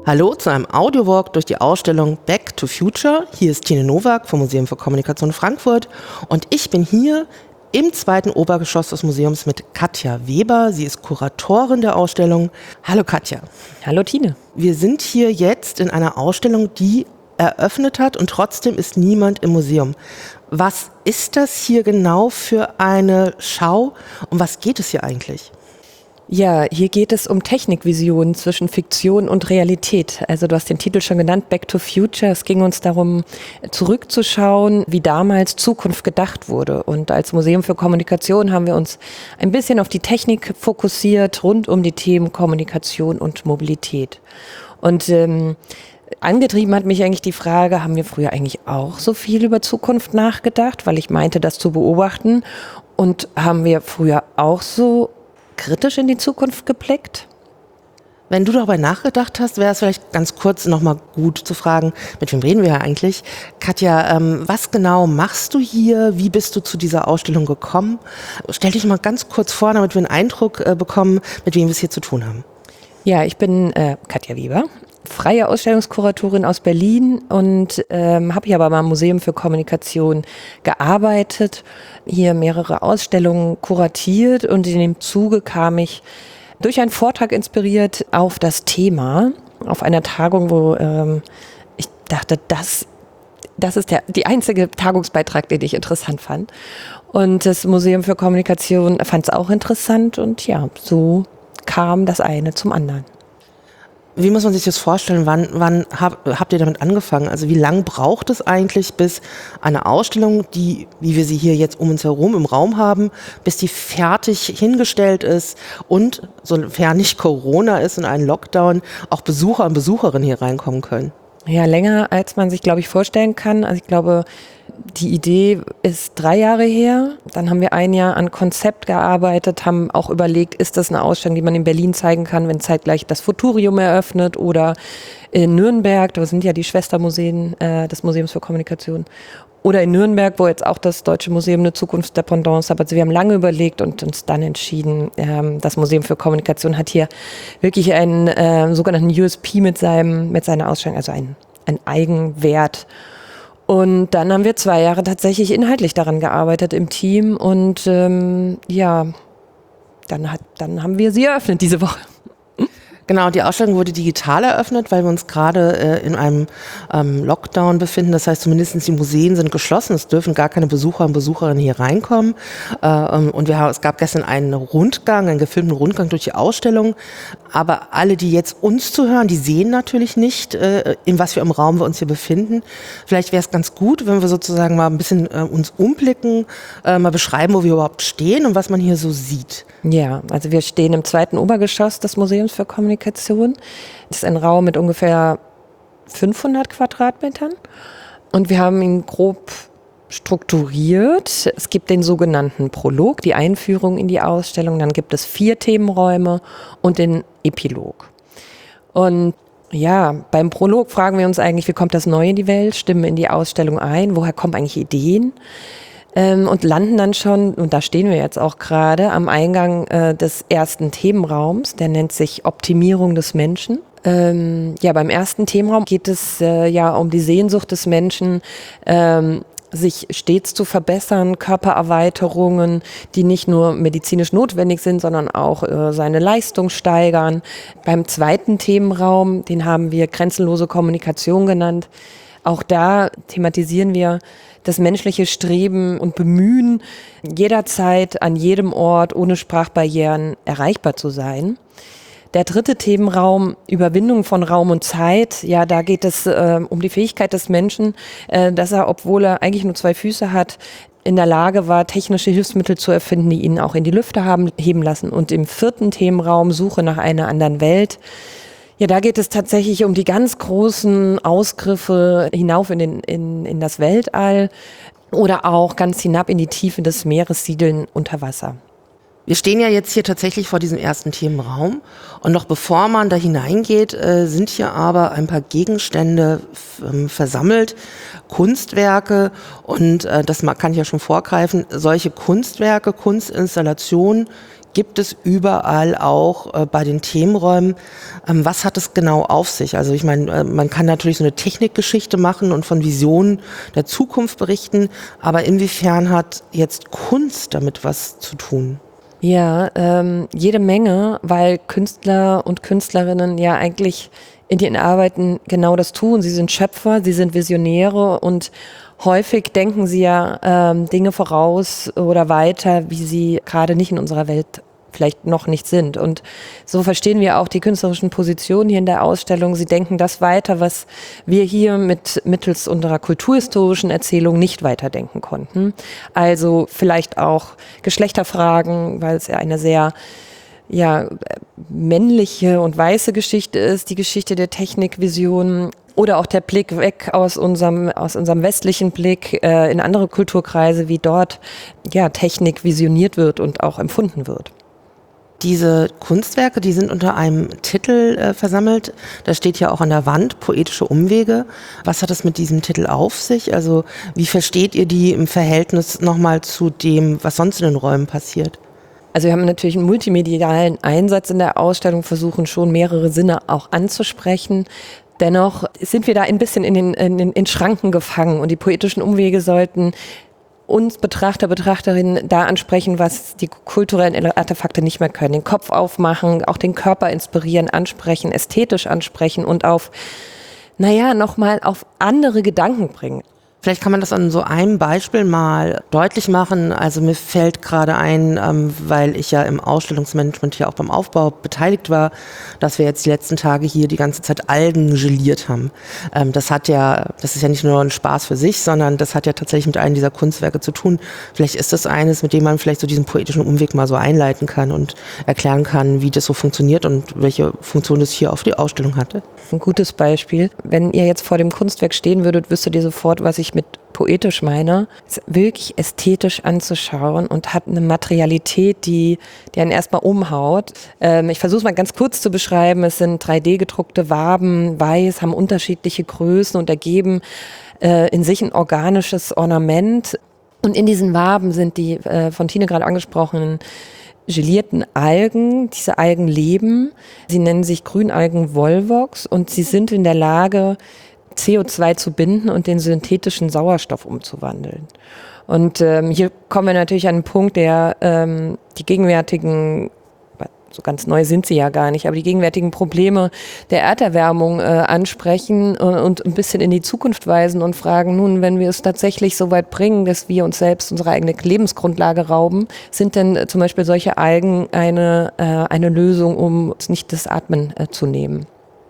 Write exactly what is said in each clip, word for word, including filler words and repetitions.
Hallo zu einem Audiowalk durch die Ausstellung Back to Future. Hier ist Tine Nowak vom Museum für Kommunikation Frankfurt und ich bin hier im zweiten Obergeschoss des Museums mit Katja Weber. Sie ist Kuratorin der Ausstellung. Hallo Katja. Hallo Tine. Wir sind hier jetzt in einer Ausstellung, die eröffnet hat und trotzdem ist niemand im Museum. Was ist das hier genau für eine Schau? Um was geht es hier eigentlich? Ja, hier geht es um Technikvisionen zwischen Fiktion und Realität. Also du hast den Titel schon genannt, Back to Future. Es ging uns darum, zurückzuschauen, wie damals Zukunft gedacht wurde. Und als Museum für Kommunikation haben wir uns ein bisschen auf die Technik fokussiert, rund um die Themen Kommunikation und Mobilität. Und ähm, angetrieben hat mich eigentlich die Frage, haben wir früher eigentlich auch so viel über Zukunft nachgedacht? Weil ich meinte, das zu beobachten. Und haben wir früher auch so kritisch in die Zukunft geblickt? Wenn du darüber nachgedacht hast, wäre es vielleicht ganz kurz nochmal gut zu fragen, mit wem reden wir ja eigentlich? Katja, ähm, was genau machst du hier? Wie bist du zu dieser Ausstellung gekommen? Stell dich mal ganz kurz vor, damit wir einen Eindruck äh, bekommen, mit wem wir es hier zu tun haben. Ja, ich bin äh, Katja Weber, freie Ausstellungskuratorin aus Berlin und ähm, habe hier aber beim Museum für Kommunikation gearbeitet, hier mehrere Ausstellungen kuratiert und in dem Zuge kam ich durch einen Vortrag inspiriert auf das Thema, auf einer Tagung, wo ähm, ich dachte, das, das ist der die einzige Tagungsbeitrag, den ich interessant fand. Und das Museum für Kommunikation fand es auch interessant und ja, so kam das eine zum anderen. Wie muss man sich das vorstellen? Wann, wann hab, habt ihr damit angefangen? Also wie lange braucht es eigentlich, bis eine Ausstellung, die, wie wir sie hier jetzt um uns herum im Raum haben, bis die fertig hingestellt ist und, sofern nicht Corona ist und ein Lockdown, auch Besucher und Besucherinnen hier reinkommen können? Ja, länger als man sich, glaube ich, vorstellen kann. Also ich glaube, die Idee ist drei Jahre her. Dann haben wir ein Jahr an Konzept gearbeitet, haben auch überlegt, ist das eine Ausstellung, die man in Berlin zeigen kann, wenn zeitgleich das Futurium eröffnet oder in Nürnberg, da sind ja die Schwestermuseen äh, des Museums für Kommunikation. Oder in Nürnberg, wo jetzt auch das Deutsche Museum eine Zukunftsdependance hat. Also wir haben lange überlegt und uns dann entschieden, ähm, das Museum für Kommunikation hat hier wirklich einen äh, sogenannten U S P mit seinem mit seiner Ausstellung, also einen, einen Eigenwert. Und dann haben wir zwei Jahre tatsächlich inhaltlich daran gearbeitet im Team und ähm, ja, dann, hat, dann haben wir sie eröffnet diese Woche. Genau, die Ausstellung wurde digital eröffnet, weil wir uns gerade äh, in einem ähm, Lockdown befinden. Das heißt, zumindest die Museen sind geschlossen. Es dürfen gar keine Besucher und Besucherinnen hier reinkommen. Äh, und wir haben, es gab gestern einen Rundgang, einen gefilmten Rundgang durch die Ausstellung. Aber alle, die jetzt uns zuhören, die sehen natürlich nicht, äh, in was für einem Raum wir uns hier befinden. Vielleicht wäre es ganz gut, wenn wir sozusagen mal ein bisschen äh, uns umblicken, äh, mal beschreiben, wo wir überhaupt stehen und was man hier so sieht. Ja, also wir stehen im zweiten Obergeschoss des Museums für Kommunikation. Das ist ein Raum mit ungefähr fünfhundert Quadratmetern und wir haben ihn grob strukturiert. Es gibt den sogenannten Prolog, die Einführung in die Ausstellung, dann gibt es vier Themenräume und den Epilog. Und ja, beim Prolog fragen wir uns eigentlich, wie kommt das Neue in die Welt, stimmen in die Ausstellung ein, woher kommen eigentlich Ideen? Ähm, und landen dann schon, und da stehen wir jetzt auch gerade, am Eingang äh, des ersten Themenraums, der nennt sich Optimierung des Menschen. Ähm, ja, beim ersten Themenraum geht es äh, ja um die Sehnsucht des Menschen, ähm, sich stets zu verbessern, Körpererweiterungen, die nicht nur medizinisch notwendig sind, sondern auch äh, seine Leistung steigern. Beim zweiten Themenraum, den haben wir grenzenlose Kommunikation genannt, auch da thematisieren wir das menschliche Streben und Bemühen, jederzeit an jedem Ort ohne Sprachbarrieren erreichbar zu sein. Der dritte Themenraum, Überwindung von Raum und Zeit, ja, da geht es äh, um die Fähigkeit des Menschen, äh, dass er, obwohl er eigentlich nur zwei Füße hat, in der Lage war, technische Hilfsmittel zu erfinden, die ihn auch in die Lüfte haben heben lassen. Und im vierten Themenraum, Suche nach einer anderen Welt, ja, da geht es tatsächlich um die ganz großen Ausgriffe hinauf in, den, in, in das Weltall oder auch ganz hinab in die Tiefe des Meeres, Siedeln unter Wasser. Wir stehen ja jetzt hier tatsächlich vor diesem ersten Themenraum und noch bevor man da hineingeht, äh, sind hier aber ein paar Gegenstände ähm, versammelt, Kunstwerke und äh, das kann ich ja schon vorgreifen, solche Kunstwerke, Kunstinstallationen gibt es überall auch äh, bei den Themenräumen. Ähm, was hat es genau auf sich? Also ich meine, äh, man kann natürlich so eine Technikgeschichte machen und von Visionen der Zukunft berichten, aber inwiefern hat jetzt Kunst damit was zu tun? Ja, ähm, jede Menge, weil Künstler und Künstlerinnen ja eigentlich in ihren Arbeiten genau das tun. Sie sind Schöpfer, sie sind Visionäre und häufig denken sie ja ähm, Dinge voraus oder weiter, wie sie gerade nicht in unserer Welt vielleicht noch nicht sind. Und so verstehen wir auch die künstlerischen Positionen hier in der Ausstellung. Sie denken das weiter, was wir hier mit mittels unserer kulturhistorischen Erzählung nicht weiterdenken konnten. Also vielleicht auch Geschlechterfragen, weil es ja eine sehr ja, männliche und weiße Geschichte ist, die Geschichte der Technikvision. Oder auch der Blick weg aus unserem, aus unserem westlichen Blick äh, in andere Kulturkreise, wie dort ja, Technik visioniert wird und auch empfunden wird. Diese Kunstwerke, die sind unter einem Titel äh, versammelt. Da steht ja auch an der Wand, Poetische Umwege. Was hat es mit diesem Titel auf sich? Also wie versteht ihr die im Verhältnis nochmal zu dem, was sonst in den Räumen passiert? Also wir haben natürlich einen multimedialen Einsatz in der Ausstellung, versuchen schon mehrere Sinne auch anzusprechen. Dennoch sind wir da ein bisschen in den, in den in Schranken gefangen und die poetischen Umwege sollten uns Betrachter, Betrachterinnen da ansprechen, was die kulturellen Artefakte nicht mehr können. Den Kopf aufmachen, auch den Körper inspirieren, ansprechen, ästhetisch ansprechen und auf, naja, nochmal auf andere Gedanken bringen. Vielleicht kann man das an so einem Beispiel mal deutlich machen. Also mir fällt gerade ein, ähm, weil ich ja im Ausstellungsmanagement hier auch beim Aufbau beteiligt war, dass wir jetzt die letzten Tage hier die ganze Zeit Algen geliert haben. Ähm, das hat ja, das ist ja nicht nur ein Spaß für sich, sondern das hat ja tatsächlich mit einem dieser Kunstwerke zu tun. Vielleicht ist das eines, mit dem man vielleicht so diesen poetischen Umweg mal so einleiten kann und erklären kann, wie das so funktioniert und welche Funktion das hier auf die Ausstellung hatte. Ein gutes Beispiel. Wenn ihr jetzt vor dem Kunstwerk stehen würdet, wüsstet ihr sofort, was ich mit poetisch meine. Es ist wirklich ästhetisch anzuschauen und hat eine Materialität, die, die einen erstmal umhaut. Ähm, ich versuche es mal ganz kurz zu beschreiben. Es sind drei D gedruckte Waben, weiß, haben unterschiedliche Größen und ergeben äh, in sich ein organisches Ornament. Und in diesen Waben sind die äh, von Tine gerade angesprochenen gelierten Algen. Diese Algen leben. Sie nennen sich Grünalgen Volvox und sie sind in der Lage, C O zwei zu binden und den synthetischen Sauerstoff umzuwandeln. Und ähm, hier kommen wir natürlich an einen Punkt, der ähm, die gegenwärtigen, so ganz neu sind sie ja gar nicht, aber die gegenwärtigen Probleme der Erderwärmung äh, ansprechen und, und ein bisschen in die Zukunft weisen und fragen, nun, wenn wir es tatsächlich so weit bringen, dass wir uns selbst unsere eigene Lebensgrundlage rauben, sind denn äh, zum Beispiel solche Algen eine, äh, eine Lösung, um uns nicht das Atmen äh, zu nehmen?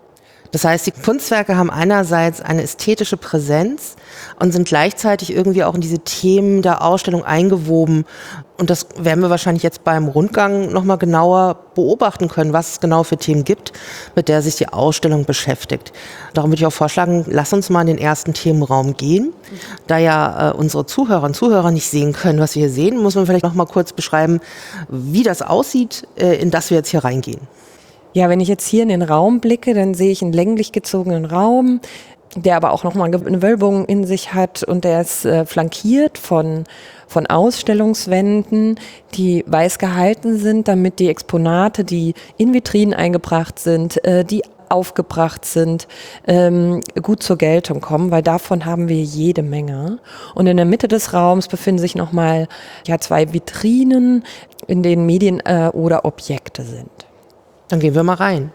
Das heißt, die Kunstwerke haben einerseits eine ästhetische Präsenz und sind gleichzeitig irgendwie auch in diese Themen der Ausstellung eingewoben. Und das werden wir wahrscheinlich jetzt beim Rundgang nochmal genauer beobachten können, was es genau für Themen gibt, mit der sich die Ausstellung beschäftigt. Darum würde ich auch vorschlagen, lass uns mal in den ersten Themenraum gehen. Da ja äh, unsere Zuhörer und Zuhörer nicht sehen können, was wir hier sehen, muss man vielleicht nochmal kurz beschreiben, wie das aussieht, äh, in das wir jetzt hier reingehen. Ja, wenn ich jetzt hier in den Raum blicke, dann sehe ich einen länglich gezogenen Raum, der aber auch nochmal eine Wölbung in sich hat und der ist äh, flankiert von, von Ausstellungswänden, die weiß gehalten sind, damit die Exponate, die in Vitrinen eingebracht sind, äh, die aufgebracht sind, ähm, gut zur Geltung kommen, weil davon haben wir jede Menge. Und in der Mitte des Raums befinden sich nochmal ja, zwei Vitrinen, in denen Medien äh, oder Objekte sind. Dann gehen wir mal rein.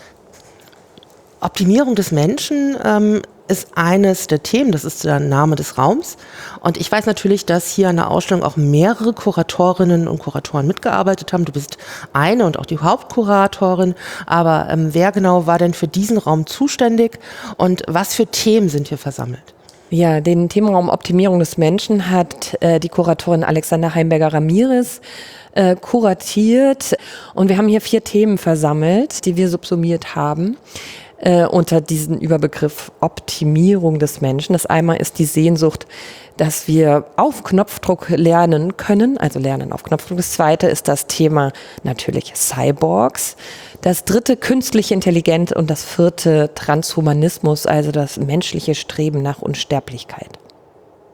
Optimierung des Menschen ähm, ist eines der Themen, das ist der Name des Raums. Und ich weiß natürlich, dass hier an der Ausstellung auch mehrere Kuratorinnen und Kuratoren mitgearbeitet haben. Du bist eine und auch die Hauptkuratorin. Aber ähm, wer genau war denn für diesen Raum zuständig und was für Themen sind hier versammelt? Ja, den Themenraum Optimierung des Menschen hat äh, die Kuratorin Alexander Heimberger-Ramirez äh, kuratiert. Und wir haben hier vier Themen versammelt, die wir subsumiert haben äh, unter diesen Überbegriff Optimierung des Menschen. Das einmal ist die Sehnsucht, dass wir auf Knopfdruck lernen können, also lernen auf Knopfdruck. Das zweite ist das Thema natürlich Cyborgs. Das dritte künstliche Intelligenz und das vierte Transhumanismus, also das menschliche Streben nach Unsterblichkeit.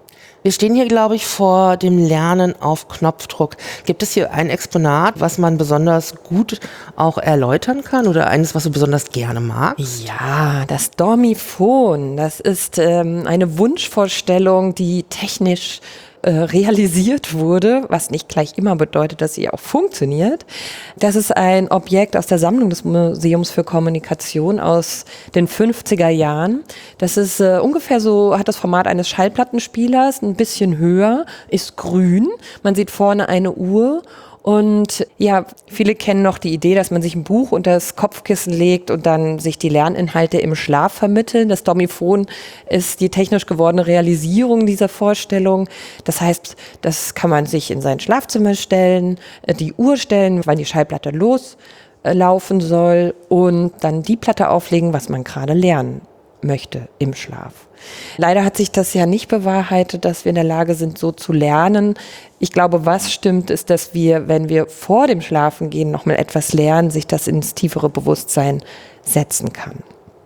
Wir stehen hier, glaube ich, vor dem Lernen auf Knopfdruck. Gibt es hier ein Exponat, was man besonders gut auch erläutern kann oder eines, was du besonders gerne magst? Ja, das Dormiphon, das ist ähm, eine Wunschvorstellung, die technisch äh, realisiert wurde, was nicht gleich immer bedeutet, dass sie auch funktioniert. Das ist ein Objekt aus der Sammlung des Museums für Kommunikation aus den fünfziger Jahren. Das ist äh, ungefähr so, hat das Format eines Schallplattenspielers, ein bisschen höher, ist grün. Man sieht vorne eine Uhr. Und ja, viele kennen noch die Idee, dass man sich ein Buch unter das Kopfkissen legt und dann sich die Lerninhalte im Schlaf vermitteln. Das Dormiphon ist die technisch gewordene Realisierung dieser Vorstellung. Das heißt, das kann man sich in sein Schlafzimmer stellen, die Uhr stellen, wann die Schallplatte loslaufen soll und dann die Platte auflegen, was man gerade lernen möchte im Schlaf. Leider hat sich das ja nicht bewahrheitet, dass wir in der Lage sind, so zu lernen. Ich glaube, was stimmt, ist, dass wir, wenn wir vor dem Schlafengehen noch mal etwas lernen, sich das ins tiefere Bewusstsein setzen kann.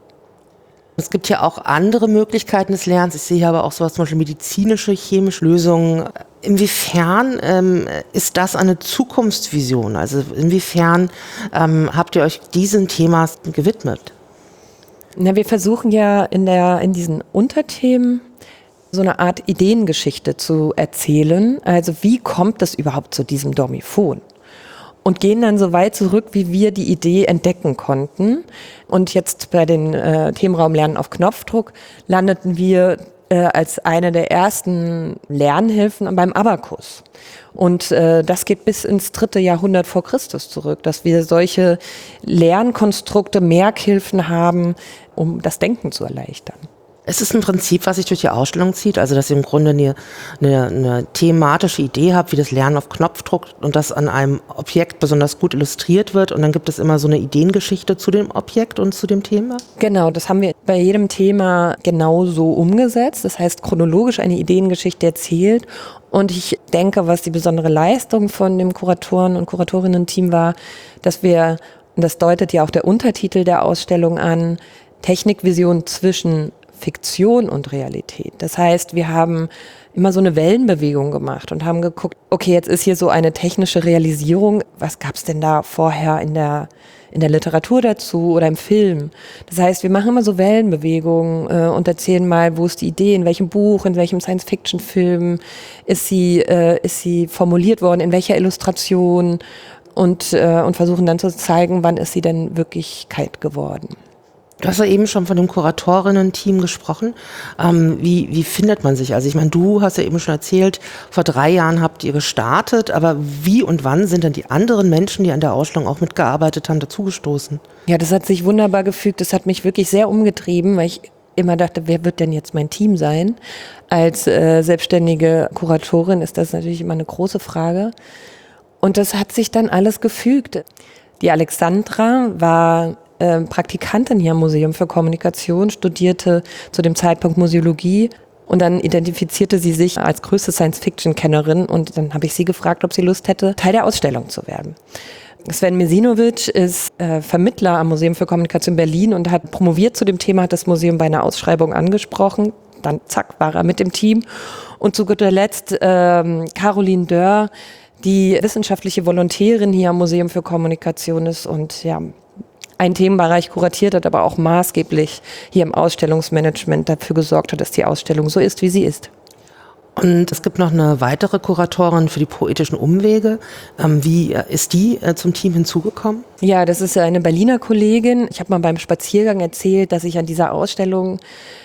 Es gibt ja auch andere Möglichkeiten des Lernens. Ich sehe hier aber auch sowas, zum Beispiel medizinische, chemische Lösungen. Inwiefern ähm, ist das eine Zukunftsvision? Also inwiefern ähm, habt ihr euch diesem Thema gewidmet? Na, wir versuchen ja in der, in diesen Unterthemen so eine Art Ideengeschichte zu erzählen. Also wie kommt es überhaupt zu diesem Dormiphon? Und gehen dann so weit zurück, wie wir die Idee entdecken konnten. Und jetzt bei den äh, Themenraum Lernen auf Knopfdruck landeten wir äh, als eine der ersten Lernhilfen beim Abakus. Und äh, das geht bis ins dritte Jahrhundert vor Christus zurück, dass wir solche Lernkonstrukte, Merkhilfen haben, um das Denken zu erleichtern. Es ist ein Prinzip, was sich durch die Ausstellung zieht, also dass ihr im Grunde eine, eine, eine thematische Idee habt, wie das Lernen auf Knopfdruck und das an einem Objekt besonders gut illustriert wird und dann gibt es immer so eine Ideengeschichte zu dem Objekt und zu dem Thema? Genau, das haben wir bei jedem Thema genauso umgesetzt, das heißt chronologisch eine Ideengeschichte erzählt und ich denke, was die besondere Leistung von dem Kuratoren- und Kuratorinnen-Team war, dass wir, und das deutet ja auch der Untertitel der Ausstellung an, Technikvision zwischen Fiktion und Realität. Das heißt, wir haben immer so eine Wellenbewegung gemacht und haben geguckt, okay, jetzt ist hier so eine technische Realisierung, was gab es denn da vorher in der in der Literatur dazu oder im Film? Das heißt, wir machen immer so Wellenbewegungen äh, und erzählen mal, wo ist die Idee, in welchem Buch, in welchem Science-Fiction-Film ist sie äh, ist sie formuliert worden, in welcher Illustration und äh, und versuchen dann zu zeigen, wann ist sie denn Wirklichkeit geworden. Du hast ja eben schon von dem Kuratorinnen-Team gesprochen. Ähm, wie, wie findet man sich? Also ich meine, du hast ja eben schon erzählt, vor drei Jahren habt ihr gestartet, aber wie und wann sind denn die anderen Menschen, die an der Ausstellung auch mitgearbeitet haben, dazugestoßen? Ja, das hat sich wunderbar gefügt. Das hat mich wirklich sehr umgetrieben, weil ich immer dachte, wer wird denn jetzt mein Team sein? Als äh, selbstständige Kuratorin ist das natürlich immer eine große Frage. Und das hat sich dann alles gefügt. Die Alexandra war äh, Praktikantin hier am Museum für Kommunikation, studierte zu dem Zeitpunkt Museologie und dann identifizierte sie sich als größte Science-Fiction-Kennerin und dann habe ich sie gefragt, ob sie Lust hätte, Teil der Ausstellung zu werden. Sven Mesinovic ist äh, Vermittler am Museum für Kommunikation Berlin und hat promoviert zu dem Thema, hat das Museum bei einer Ausschreibung angesprochen. Dann zack, war er mit dem Team. Und zu guter Letzt ähm, Caroline Dörr, die wissenschaftliche Volontärin hier am Museum für Kommunikation ist und ja einen Themenbereich kuratiert hat, aber auch maßgeblich hier im Ausstellungsmanagement dafür gesorgt hat, dass die Ausstellung so ist, wie sie ist. Und es gibt noch eine weitere Kuratorin für die poetischen Umwege. Ähm, wie ist die äh, zum Team hinzugekommen? Ja, das ist eine Berliner Kollegin. Ich habe mal beim Spaziergang erzählt, dass ich an dieser Ausstellung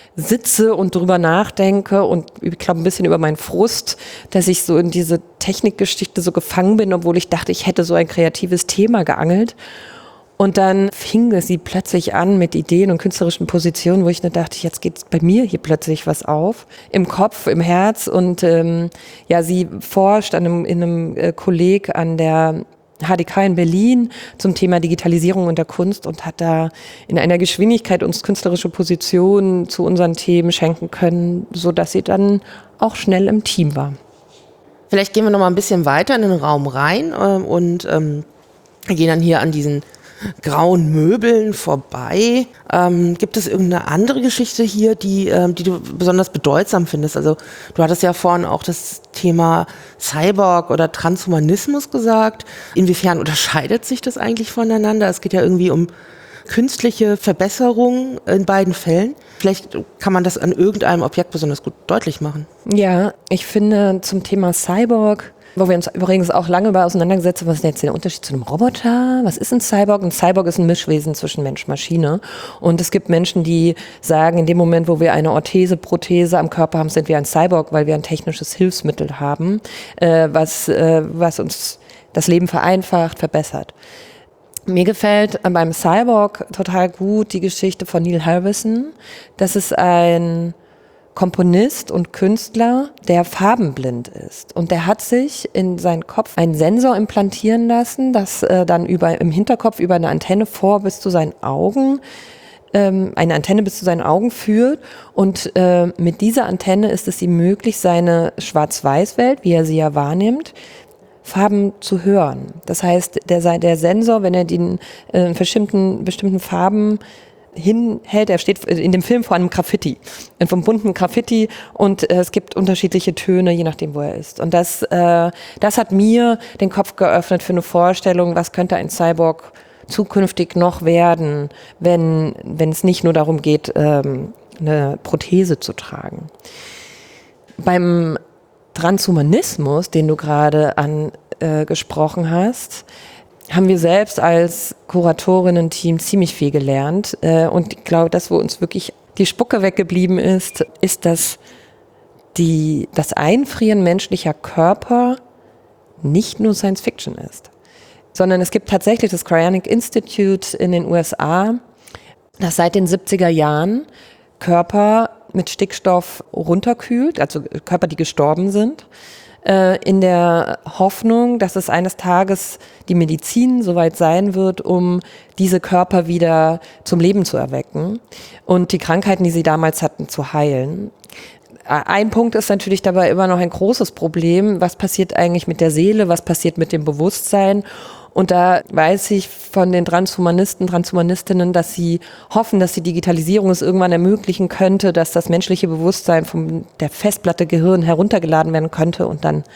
sitze und drüber nachdenke und ich glaube ein bisschen über meinen Frust, dass ich so in diese Technikgeschichte so gefangen bin, obwohl ich dachte, ich hätte so ein kreatives Thema geangelt. Und dann fing sie plötzlich an mit Ideen und künstlerischen Positionen, wo ich nur dachte, jetzt geht bei mir hier plötzlich was auf. Im Kopf, im Herz. Und ähm, ja, sie forscht an einem, in einem äh, Kolleg an der H D K in Berlin zum Thema Digitalisierung und der Kunst und hat da in einer Geschwindigkeit uns künstlerische Positionen zu unseren Themen schenken können, sodass sie dann auch schnell im Team war. Vielleicht gehen wir noch mal ein bisschen weiter in den Raum rein äh, und ähm, gehen dann hier an diesen grauen Möbeln vorbei. Ähm, gibt es irgendeine andere Geschichte hier, die, ähm, die du besonders bedeutsam findest? Also du hattest ja vorhin auch das Thema Cyborg oder Transhumanismus gesagt. Inwiefern unterscheidet sich das eigentlich voneinander? Es geht ja irgendwie um künstliche Verbesserung in beiden Fällen. Vielleicht kann man das an irgendeinem Objekt besonders gut deutlich machen. Ja, ich finde zum Thema Cyborg, wo wir uns übrigens auch lange über auseinandergesetzt haben, was ist denn jetzt der Unterschied zu einem Roboter? Was ist ein Cyborg? Ein Cyborg ist ein Mischwesen zwischen Mensch und Maschine. Und es gibt Menschen, die sagen, in dem Moment, wo wir eine Orthese, Prothese am Körper haben, sind wir ein Cyborg, weil wir ein technisches Hilfsmittel haben, äh, was, äh, was uns das Leben vereinfacht, verbessert. Mir gefällt beim Cyborg total gut die Geschichte von Neil Harbisson. Das ist ein Komponist und Künstler, der farbenblind ist. Und der hat sich in seinen Kopf einen Sensor implantieren lassen, das äh, dann über, im Hinterkopf über eine Antenne vor bis zu seinen Augen, ähm, eine Antenne bis zu seinen Augen führt. Und äh, mit dieser Antenne ist es ihm möglich, seine Schwarz-Weiß-Welt, wie er sie ja wahrnimmt, Farben zu hören. Das heißt, der, der Sensor, wenn er den äh, bestimmten, bestimmten Farben hinhält, er steht in dem Film vor einem Graffiti, vom bunten Graffiti und äh, es gibt unterschiedliche Töne, je nachdem, wo er ist. Und das, äh, das hat mir den Kopf geöffnet für eine Vorstellung, was könnte ein Cyborg zukünftig noch werden, wenn, wenn es nicht nur darum geht, ähm, eine Prothese zu tragen. Beim Transhumanismus, den du gerade angesprochen äh, hast, haben wir selbst als Kuratorinnen-Team ziemlich viel gelernt. Äh, und ich glaube, das, wo uns wirklich die Spucke weggeblieben ist, ist, dass die, das Einfrieren menschlicher Körper nicht nur Science Fiction ist, sondern es gibt tatsächlich das Cryonic Institute in den U S A, das seit den siebziger Jahren Körper mit Stickstoff runterkühlt, also Körper, die gestorben sind, in der Hoffnung, dass es eines Tages die Medizin soweit sein wird, um diese Körper wieder zum Leben zu erwecken und die Krankheiten, die sie damals hatten, zu heilen. Ein Punkt ist natürlich dabei immer noch ein großes Problem. Was passiert eigentlich mit der Seele? Was passiert mit dem Bewusstsein? Und da weiß ich von den Transhumanisten, Transhumanistinnen, dass sie hoffen, dass die Digitalisierung es irgendwann ermöglichen könnte, dass das menschliche Bewusstsein von der Festplatte Gehirn heruntergeladen werden könnte und dann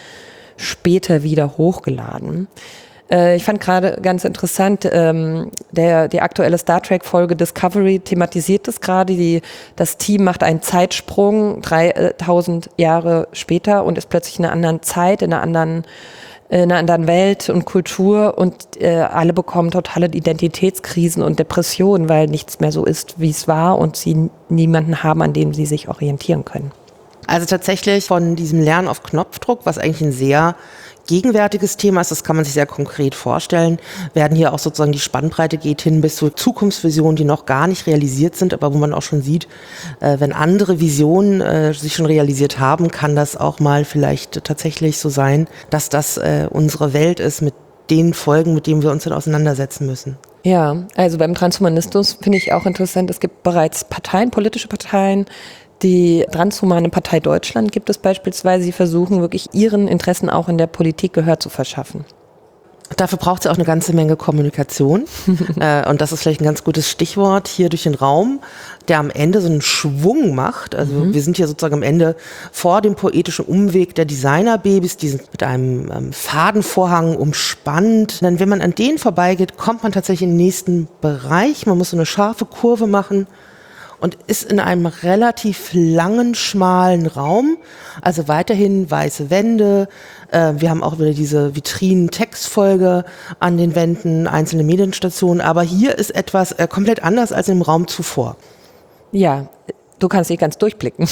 später wieder hochgeladen. Äh, ich fand gerade ganz interessant, ähm, der, die aktuelle Star Trek-Folge Discovery thematisiert das gerade. Die, das Team macht einen Zeitsprung dreitausend Jahre später und ist plötzlich in einer anderen Zeit, in einer anderen in einer anderen Welt und Kultur und äh, alle bekommen totale Identitätskrisen und Depressionen, weil nichts mehr so ist, wie es war und sie niemanden haben, an dem sie sich orientieren können. Also tatsächlich von diesem Lernen auf Knopfdruck, was eigentlich ein sehr gegenwärtiges Thema ist, das kann man sich sehr konkret vorstellen, werden hier auch sozusagen die Spannbreite geht hin bis zu Zukunftsvisionen, die noch gar nicht realisiert sind, aber wo man auch schon sieht, äh, wenn andere Visionen äh, sich schon realisiert haben, kann das auch mal vielleicht tatsächlich so sein, dass das äh, unsere Welt ist mit den Folgen, mit denen wir uns dann auseinandersetzen müssen. Ja, also beim Transhumanismus finde ich auch interessant, es gibt bereits Parteien, politische Parteien. Die Transhumane Partei Deutschland gibt es beispielsweise, sie versuchen wirklich ihren Interessen auch in der Politik Gehör zu verschaffen. Dafür braucht es auch eine ganze Menge Kommunikation äh, und das ist vielleicht ein ganz gutes Stichwort hier durch den Raum, der am Ende so einen Schwung macht. Also mhm. wir sind hier sozusagen am Ende vor dem poetischen Umweg der Designerbabys, die sind mit einem ähm, Fadenvorhang umspannt. Dann, wenn man an denen vorbeigeht, kommt man tatsächlich in den nächsten Bereich. Man muss so eine scharfe Kurve machen und ist in einem relativ langen, schmalen Raum, also weiterhin weiße Wände. Äh, wir haben auch wieder diese Vitrinen-Textfolge an den Wänden, einzelne Medienstationen, aber hier ist etwas äh, komplett anders als im Raum zuvor. Ja, du kannst nicht ganz durchblicken.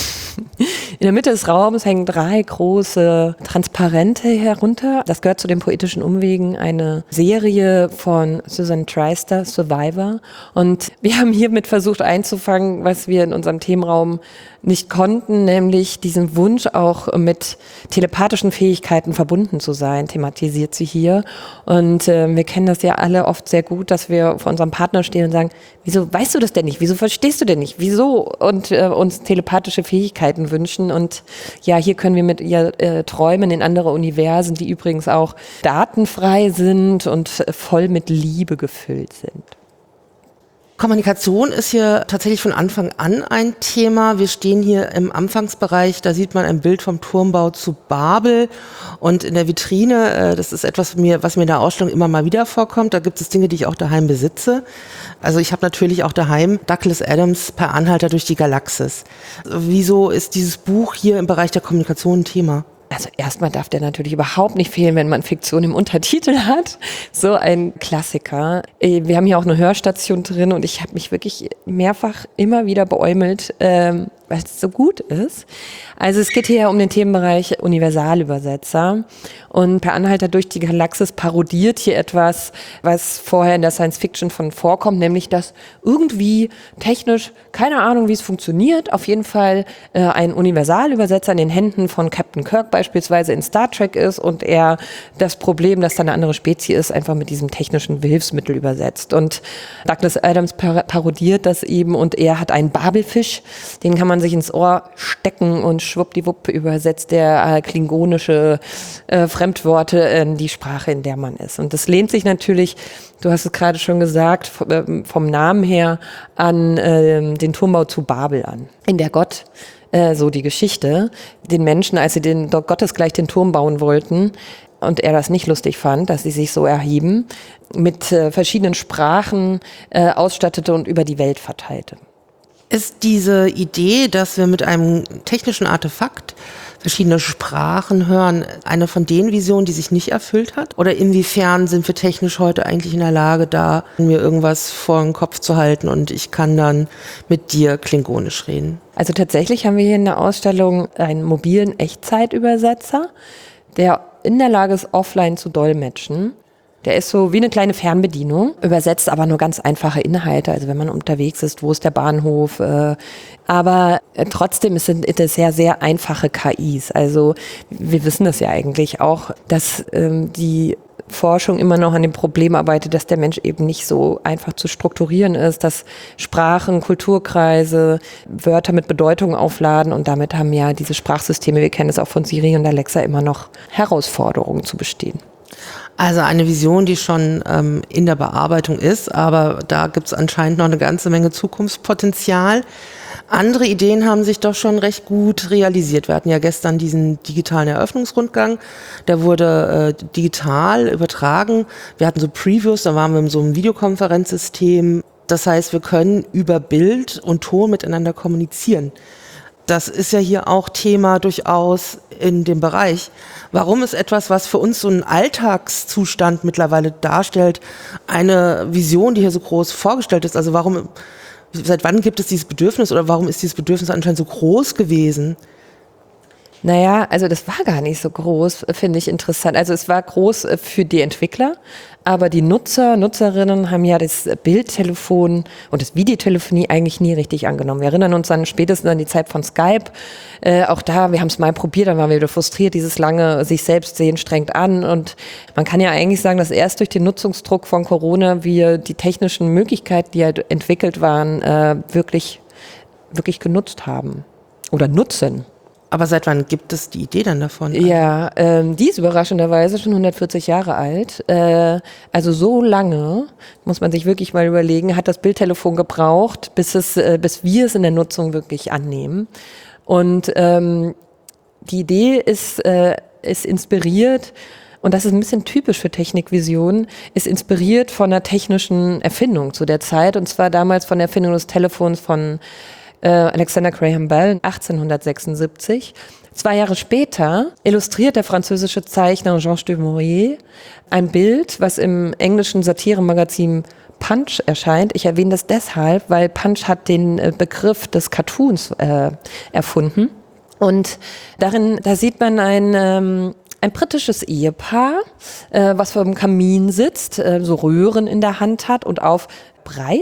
In der Mitte des Raums hängen drei große Transparente herunter. Das gehört zu den poetischen Umwegen, eine Serie von Susan Treister, Survivor. Und wir haben hiermit versucht einzufangen, was wir in unserem Themenraum nicht konnten, nämlich diesen Wunsch auch mit telepathischen Fähigkeiten verbunden zu sein, thematisiert sie hier. Und äh, wir kennen das ja alle oft sehr gut, dass wir vor unserem Partner stehen und sagen, wieso weißt du das denn nicht? Wieso verstehst du denn nicht? Wieso? Und äh, uns telepathische Fähigkeiten wünschen. Und ja, hier können wir mit ihr äh, träumen in andere Universen, die übrigens auch datenfrei sind und äh, voll mit Liebe gefüllt sind. Kommunikation ist hier tatsächlich von Anfang an ein Thema. Wir stehen hier im Anfangsbereich, da sieht man ein Bild vom Turmbau zu Babel und in der Vitrine, das ist etwas, was mir in der Ausstellung immer mal wieder vorkommt, da gibt es Dinge, die ich auch daheim besitze. Also ich habe natürlich auch daheim Douglas Adams Per Anhalter durch die Galaxis. Wieso ist dieses Buch hier im Bereich der Kommunikation ein Thema? Also erstmal darf der natürlich überhaupt nicht fehlen, wenn man Fiktion im Untertitel hat. So ein Klassiker. Wir haben hier auch eine Hörstation drin und ich habe mich wirklich mehrfach immer wieder beäumelt, ähm, weil es so gut ist. Also es geht hier um den Themenbereich Universalübersetzer und Per Anhalter durch die Galaxis parodiert hier etwas, was vorher in der Science Fiction von vorkommt, nämlich dass irgendwie technisch, keine Ahnung wie es funktioniert, auf jeden Fall äh, ein Universalübersetzer in den Händen von Captain Kirk beispielsweise in Star Trek ist und er das Problem, dass da eine andere Spezies ist, einfach mit diesem technischen Hilfsmittel übersetzt. Und Douglas Adams par- parodiert das eben und er hat einen Babelfisch, den kann man sich ins Ohr stecken und schwuppdiwupp übersetzt der äh, klingonische äh, Fremdworte in die Sprache, in der man ist. Und das lehnt sich natürlich, du hast es gerade schon gesagt, vom, vom Namen her an äh, den Turmbau zu Babel an. In der Gott, äh, so die Geschichte, den Menschen, als sie den gottesgleich den Turm bauen wollten, und er das nicht lustig fand, dass sie sich so erheben, mit äh, verschiedenen Sprachen äh, ausstattete und über die Welt verteilte. Ist diese Idee, dass wir mit einem technischen Artefakt verschiedene Sprachen hören, eine von den Visionen, die sich nicht erfüllt hat? Oder inwiefern sind wir technisch heute eigentlich in der Lage, da mir irgendwas vor den Kopf zu halten und ich kann dann mit dir klingonisch reden? Also tatsächlich haben wir hier in der Ausstellung einen mobilen Echtzeitübersetzer, der in der Lage ist, offline zu dolmetschen. Der ist so wie eine kleine Fernbedienung, übersetzt aber nur ganz einfache Inhalte. Also wenn man unterwegs ist, wo ist der Bahnhof? Äh, aber äh, trotzdem sind es sehr, sehr einfache K Is. Also wir wissen das ja eigentlich auch, dass ähm, die Forschung immer noch an dem Problem arbeitet, dass der Mensch eben nicht so einfach zu strukturieren ist, dass Sprachen, Kulturkreise, Wörter mit Bedeutung aufladen und damit haben ja diese Sprachsysteme, wir kennen es auch von Siri und Alexa, immer noch Herausforderungen zu bestehen. Also eine Vision, die schon ähm, in der Bearbeitung ist, aber da gibt es anscheinend noch eine ganze Menge Zukunftspotenzial. Andere Ideen haben sich doch schon recht gut realisiert. Wir hatten ja gestern diesen digitalen Eröffnungsrundgang, der wurde äh, digital übertragen. Wir hatten so Previews, da waren wir in so einem Videokonferenzsystem. Das heißt, wir können über Bild und Ton miteinander kommunizieren. Das ist ja hier auch Thema durchaus in dem Bereich. Warum ist etwas, was für uns so einen Alltagszustand mittlerweile darstellt, eine Vision, die hier so groß vorgestellt ist? Also warum, seit wann gibt es dieses Bedürfnis oder warum ist dieses Bedürfnis anscheinend so groß gewesen? Naja, also das war gar nicht so groß, finde ich interessant. Also es war groß für die Entwickler, aber die Nutzer, Nutzerinnen haben ja das Bildtelefon und das Videotelefonie eigentlich nie richtig angenommen. Wir erinnern uns dann spätestens an die Zeit von Skype. Äh, auch da, wir haben es mal probiert, dann waren wir wieder frustriert, dieses lange sich selbst sehen strengt an. Und man kann ja eigentlich sagen, dass erst durch den Nutzungsdruck von Corona wir die technischen Möglichkeiten, die halt entwickelt waren, äh, wirklich, wirklich genutzt haben oder nutzen. Aber seit wann gibt es die Idee dann davon? Ja, ähm, die ist überraschenderweise schon hundertvierzig Jahre alt. Äh, also so lange, muss man sich wirklich mal überlegen, hat das Bildtelefon gebraucht, bis, es, äh, bis wir es in der Nutzung wirklich annehmen. Und ähm, die Idee ist, äh, ist inspiriert, und das ist ein bisschen typisch für Technikvisionen, ist inspiriert von einer technischen Erfindung zu der Zeit, und zwar damals von der Erfindung des Telefons von Alexander Graham Bell achtzehnhundertsechsundsiebzig. Zwei Jahre später illustriert der französische Zeichner Georges de Maurier ein Bild, was im englischen Satiremagazin Punch erscheint. Ich erwähne das deshalb, weil Punch hat den Begriff des Cartoons äh, erfunden. Und darin, da sieht man ein, ähm, ein britisches Ehepaar, äh, was vor dem Kamin sitzt, äh, so Röhren in der Hand hat und auf breit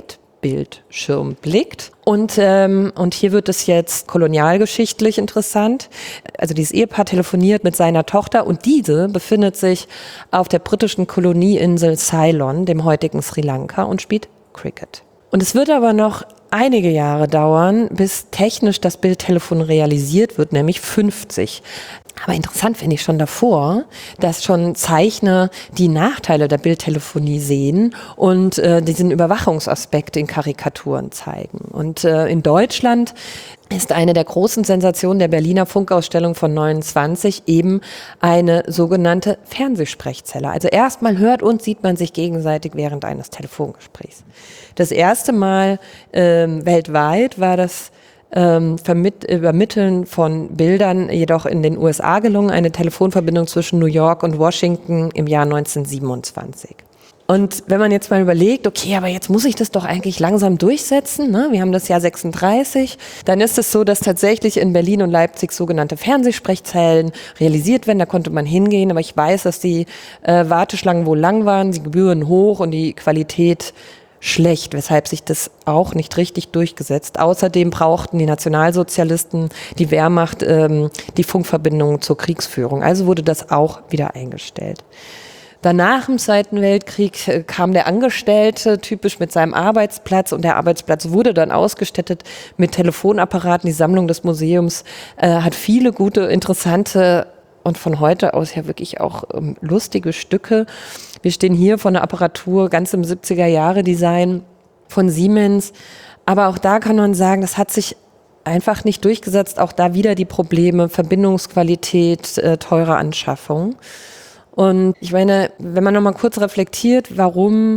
Bildschirm blickt. Und, ähm, und hier wird es jetzt kolonialgeschichtlich interessant. Also dieses Ehepaar telefoniert mit seiner Tochter und diese befindet sich auf der britischen Kolonieinsel Ceylon, dem heutigen Sri Lanka, und spielt Cricket. Und es wird aber noch einige Jahre dauern, bis technisch das Bildtelefon realisiert wird, nämlich fünfzig. Aber interessant finde ich schon davor, dass schon Zeichner die Nachteile der Bildtelefonie sehen und äh, diesen Überwachungsaspekt in Karikaturen zeigen. Und äh, in Deutschland ist eine der großen Sensationen der Berliner Funkausstellung von neunundzwanzig eben eine sogenannte Fernsehsprechzelle. Also erstmal hört und sieht man sich gegenseitig während eines Telefongesprächs. Das erste Mal ähm, weltweit war das Ähm, vermitt, Übermitteln von Bildern jedoch in den U S A gelungen, eine Telefonverbindung zwischen New York und Washington im Jahr neunzehnhundertsiebenundzwanzig. Und wenn man jetzt mal überlegt, okay, aber jetzt muss ich das doch eigentlich langsam durchsetzen, ne? Wir haben das Jahr sechsunddreißig, dann ist es so, dass tatsächlich in Berlin und Leipzig sogenannte Fernsehsprechzellen realisiert werden, da konnte man hingehen, aber ich weiß, dass die äh, Warteschlangen wohl lang waren, die Gebühren hoch und die Qualität schlecht, weshalb sich das auch nicht richtig durchgesetzt. Außerdem brauchten die Nationalsozialisten, die Wehrmacht, ähm, die Funkverbindungen zur Kriegsführung. Also wurde das auch wieder eingestellt. Danach im Zweiten Weltkrieg äh, kam der Angestellte typisch mit seinem Arbeitsplatz und der Arbeitsplatz wurde dann ausgestattet mit Telefonapparaten. Die Sammlung des Museums äh, hat viele gute, interessante und von heute aus ja wirklich auch ähm, lustige Stücke. Wir stehen hier vor einer Apparatur, ganz im siebziger-Jahre-Design von Siemens. Aber auch da kann man sagen, das hat sich einfach nicht durchgesetzt. Auch da wieder die Probleme, Verbindungsqualität, äh, teure Anschaffung. Und ich meine, wenn man nochmal kurz reflektiert, warum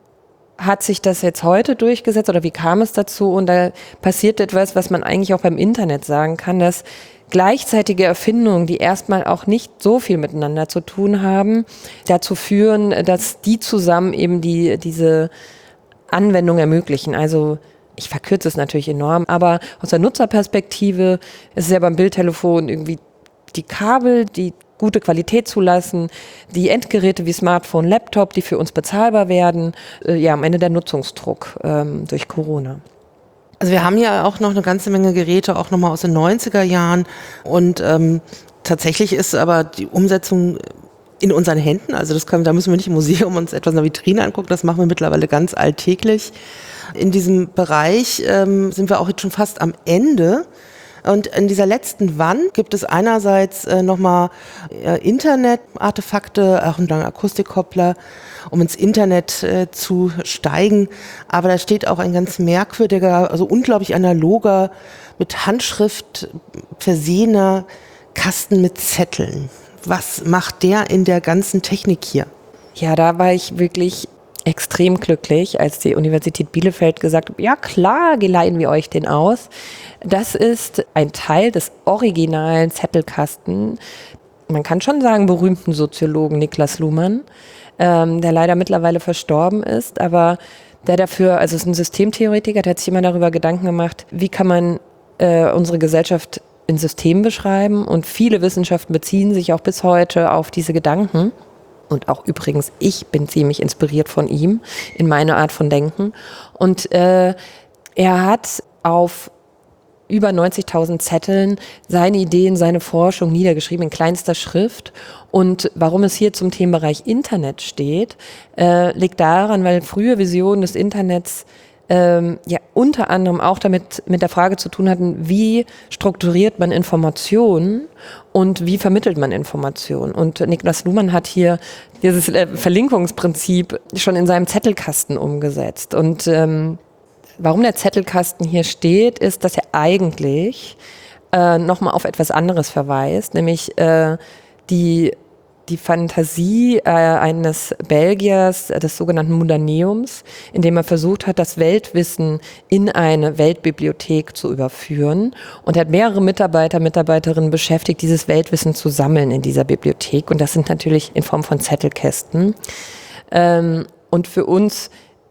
hat sich das jetzt heute durchgesetzt oder wie kam es dazu? Und da passiert etwas, was man eigentlich auch beim Internet sagen kann, dass gleichzeitige Erfindungen, die erstmal auch nicht so viel miteinander zu tun haben, dazu führen, dass die zusammen eben die, diese Anwendung ermöglichen. Also ich verkürze es natürlich enorm, aber aus der Nutzerperspektive ist es ja beim Bildtelefon irgendwie die Kabel, die gute Qualität zulassen, die Endgeräte wie Smartphone, Laptop, die für uns bezahlbar werden, äh, ja am Ende der Nutzungsdruck ähm, durch Corona. Also wir haben ja auch noch eine ganze Menge Geräte, auch nochmal aus den neunziger Jahren und ähm, tatsächlich ist aber die Umsetzung in unseren Händen, also das können, da müssen wir nicht im Museum uns etwas in der Vitrine angucken, das machen wir mittlerweile ganz alltäglich. In diesem Bereich ähm, sind wir auch jetzt schon fast am Ende. Und in dieser letzten Wand gibt es einerseits äh, nochmal äh, Internet-Artefakte, auch einen Akustikkoppler, um ins Internet äh, zu steigen. Aber da steht auch ein ganz merkwürdiger, also unglaublich analoger, mit Handschrift versehener Kasten mit Zetteln. Was macht der in der ganzen Technik hier? Ja, da war ich wirklich extrem glücklich, als die Universität Bielefeld gesagt hat, ja klar, leihen wir euch den aus. Das ist ein Teil des originalen Zettelkasten, man kann schon sagen, berühmten Soziologen Niklas Luhmann, ähm, der leider mittlerweile verstorben ist, aber der dafür, also es ist ein Systemtheoretiker, der hat sich immer darüber Gedanken gemacht, wie kann man äh, unsere Gesellschaft in Systemen beschreiben, und viele Wissenschaften beziehen sich auch bis heute auf diese Gedanken. Und auch übrigens, ich bin ziemlich inspiriert von ihm in meiner Art von Denken. Und äh, er hat auf über neunzigtausend Zetteln seine Ideen, seine Forschung niedergeschrieben in kleinster Schrift. Und warum es hier zum Themenbereich Internet steht, äh, liegt daran, weil frühe Visionen des Internets ähm, ja unter anderem auch damit mit der Frage zu tun hatten, wie strukturiert man Informationen und wie vermittelt man Informationen. Und Niklas Luhmann hat hier dieses äh, Verlinkungsprinzip schon in seinem Zettelkasten umgesetzt. Und ähm, warum der Zettelkasten hier steht, ist, dass er eigentlich äh, nochmal auf etwas anderes verweist, nämlich äh, die die Fantasie äh, eines Belgiers, des sogenannten Moderneums, in dem er versucht hat, das Weltwissen in eine Weltbibliothek zu überführen. Und er hat mehrere Mitarbeiter, Mitarbeiterinnen beschäftigt, dieses Weltwissen zu sammeln in dieser Bibliothek. Und das sind natürlich in Form von Zettelkästen. Ähm, und für uns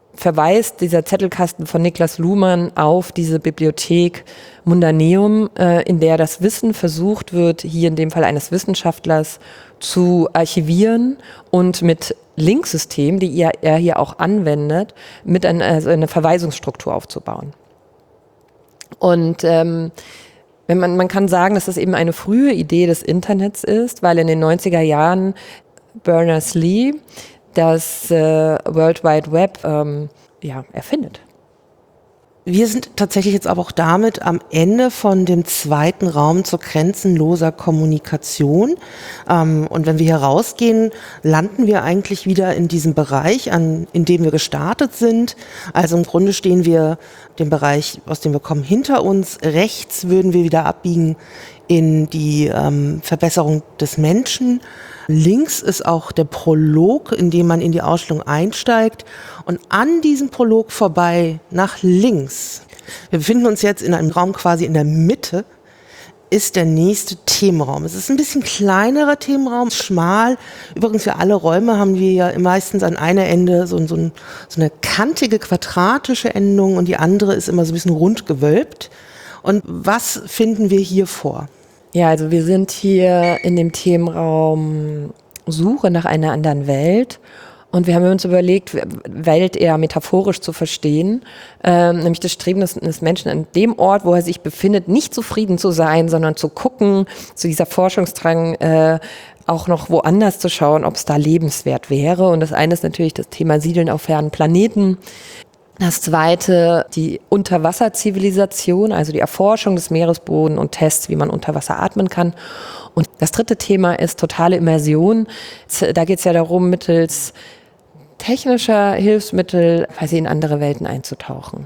verweist dieser Zettelkasten von Niklas Luhmann auf diese Bibliothek Mundaneum, äh, in der das Wissen versucht wird, hier in dem Fall eines Wissenschaftlers, zu archivieren und mit Linksystemen, die er, er hier auch anwendet, mit ein, also eine Verweisungsstruktur aufzubauen. Und ähm, wenn man, man kann sagen, dass das eben eine frühe Idee des Internets ist, weil in den neunziger Jahren Berners-Lee das äh, World Wide Web ähm, ja, erfindet. Wir sind tatsächlich jetzt aber auch damit am Ende von dem zweiten Raum zur grenzenloser Kommunikation. Ähm, und wenn wir hier rausgehen, landen wir eigentlich wieder in diesem Bereich, an, in dem wir gestartet sind. Also im Grunde stehen wir den Bereich, aus dem wir kommen, hinter uns. Rechts würden wir wieder abbiegen in die ähm, Verbesserung des Menschen. Links ist auch der Prolog, in dem man in die Ausstellung einsteigt. Und an diesem Prolog vorbei nach links, wir befinden uns jetzt in einem Raum quasi in der Mitte, ist der nächste Themenraum. Es ist ein bisschen kleinerer Themenraum, schmal. Übrigens für alle Räume haben wir ja meistens an einer Ende so, so, ein, so eine kantige, quadratische Endung und die andere ist immer so ein bisschen rund gewölbt. Und was finden wir hier vor? Ja, also wir sind hier in dem Themenraum Suche nach einer anderen Welt und wir haben uns überlegt, Welt eher metaphorisch zu verstehen, ähm, nämlich das Streben des, des Menschen an dem Ort, wo er sich befindet, nicht zufrieden zu sein, sondern zu gucken, zu dieser Forschungsdrang äh, auch noch woanders zu schauen, ob es da lebenswert wäre. Und das eine ist natürlich das Thema Siedeln auf fernen Planeten. Das zweite, die Unterwasserzivilisation, also die Erforschung des Meeresbodens und Tests, wie man unter Wasser atmen kann. Und das dritte Thema ist totale Immersion. Da geht es ja darum, mittels technischer Hilfsmittel quasi in andere Welten einzutauchen.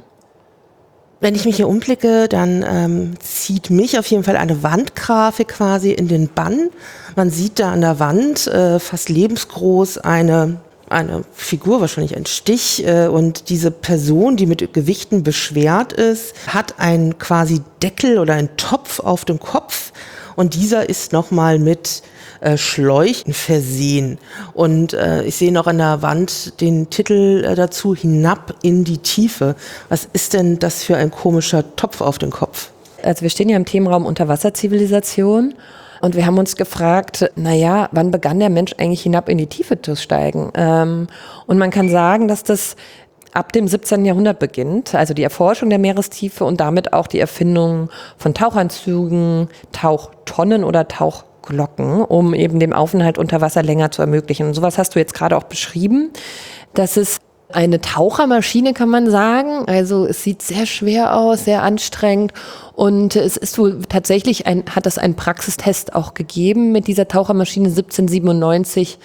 Wenn ich mich hier umblicke, dann ähm, zieht mich auf jeden Fall eine Wandgrafik quasi in den Bann. Man sieht da an der Wand äh, fast lebensgroß eine eine Figur, wahrscheinlich ein Stich, äh, und diese Person, die mit Gewichten beschwert ist, hat einen quasi Deckel oder einen Topf auf dem Kopf und dieser ist nochmal mit äh, Schläuchen versehen. Und äh, ich sehe noch an der Wand den Titel äh, dazu, Hinab in die Tiefe. Was ist denn das für ein komischer Topf auf dem Kopf? Also wir stehen ja im Themenraum Unterwasserzivilisation. Und wir haben uns gefragt, naja, wann begann der Mensch eigentlich hinab in die Tiefe zu steigen? Ähm, und man kann sagen, dass das ab dem siebzehnten Jahrhundert beginnt, also die Erforschung der Meerestiefe und damit auch die Erfindung von Tauchanzügen, Tauchtonnen oder Tauchglocken, um eben den Aufenthalt unter Wasser länger zu ermöglichen. Und sowas hast du jetzt gerade auch beschrieben. Das ist eine Tauchermaschine, kann man sagen. Also es sieht sehr schwer aus, sehr anstrengend. Und es ist wohl tatsächlich ein, hat es einen Praxistest auch gegeben mit dieser Tauchermaschine. siebzehnhundertsiebenundneunzig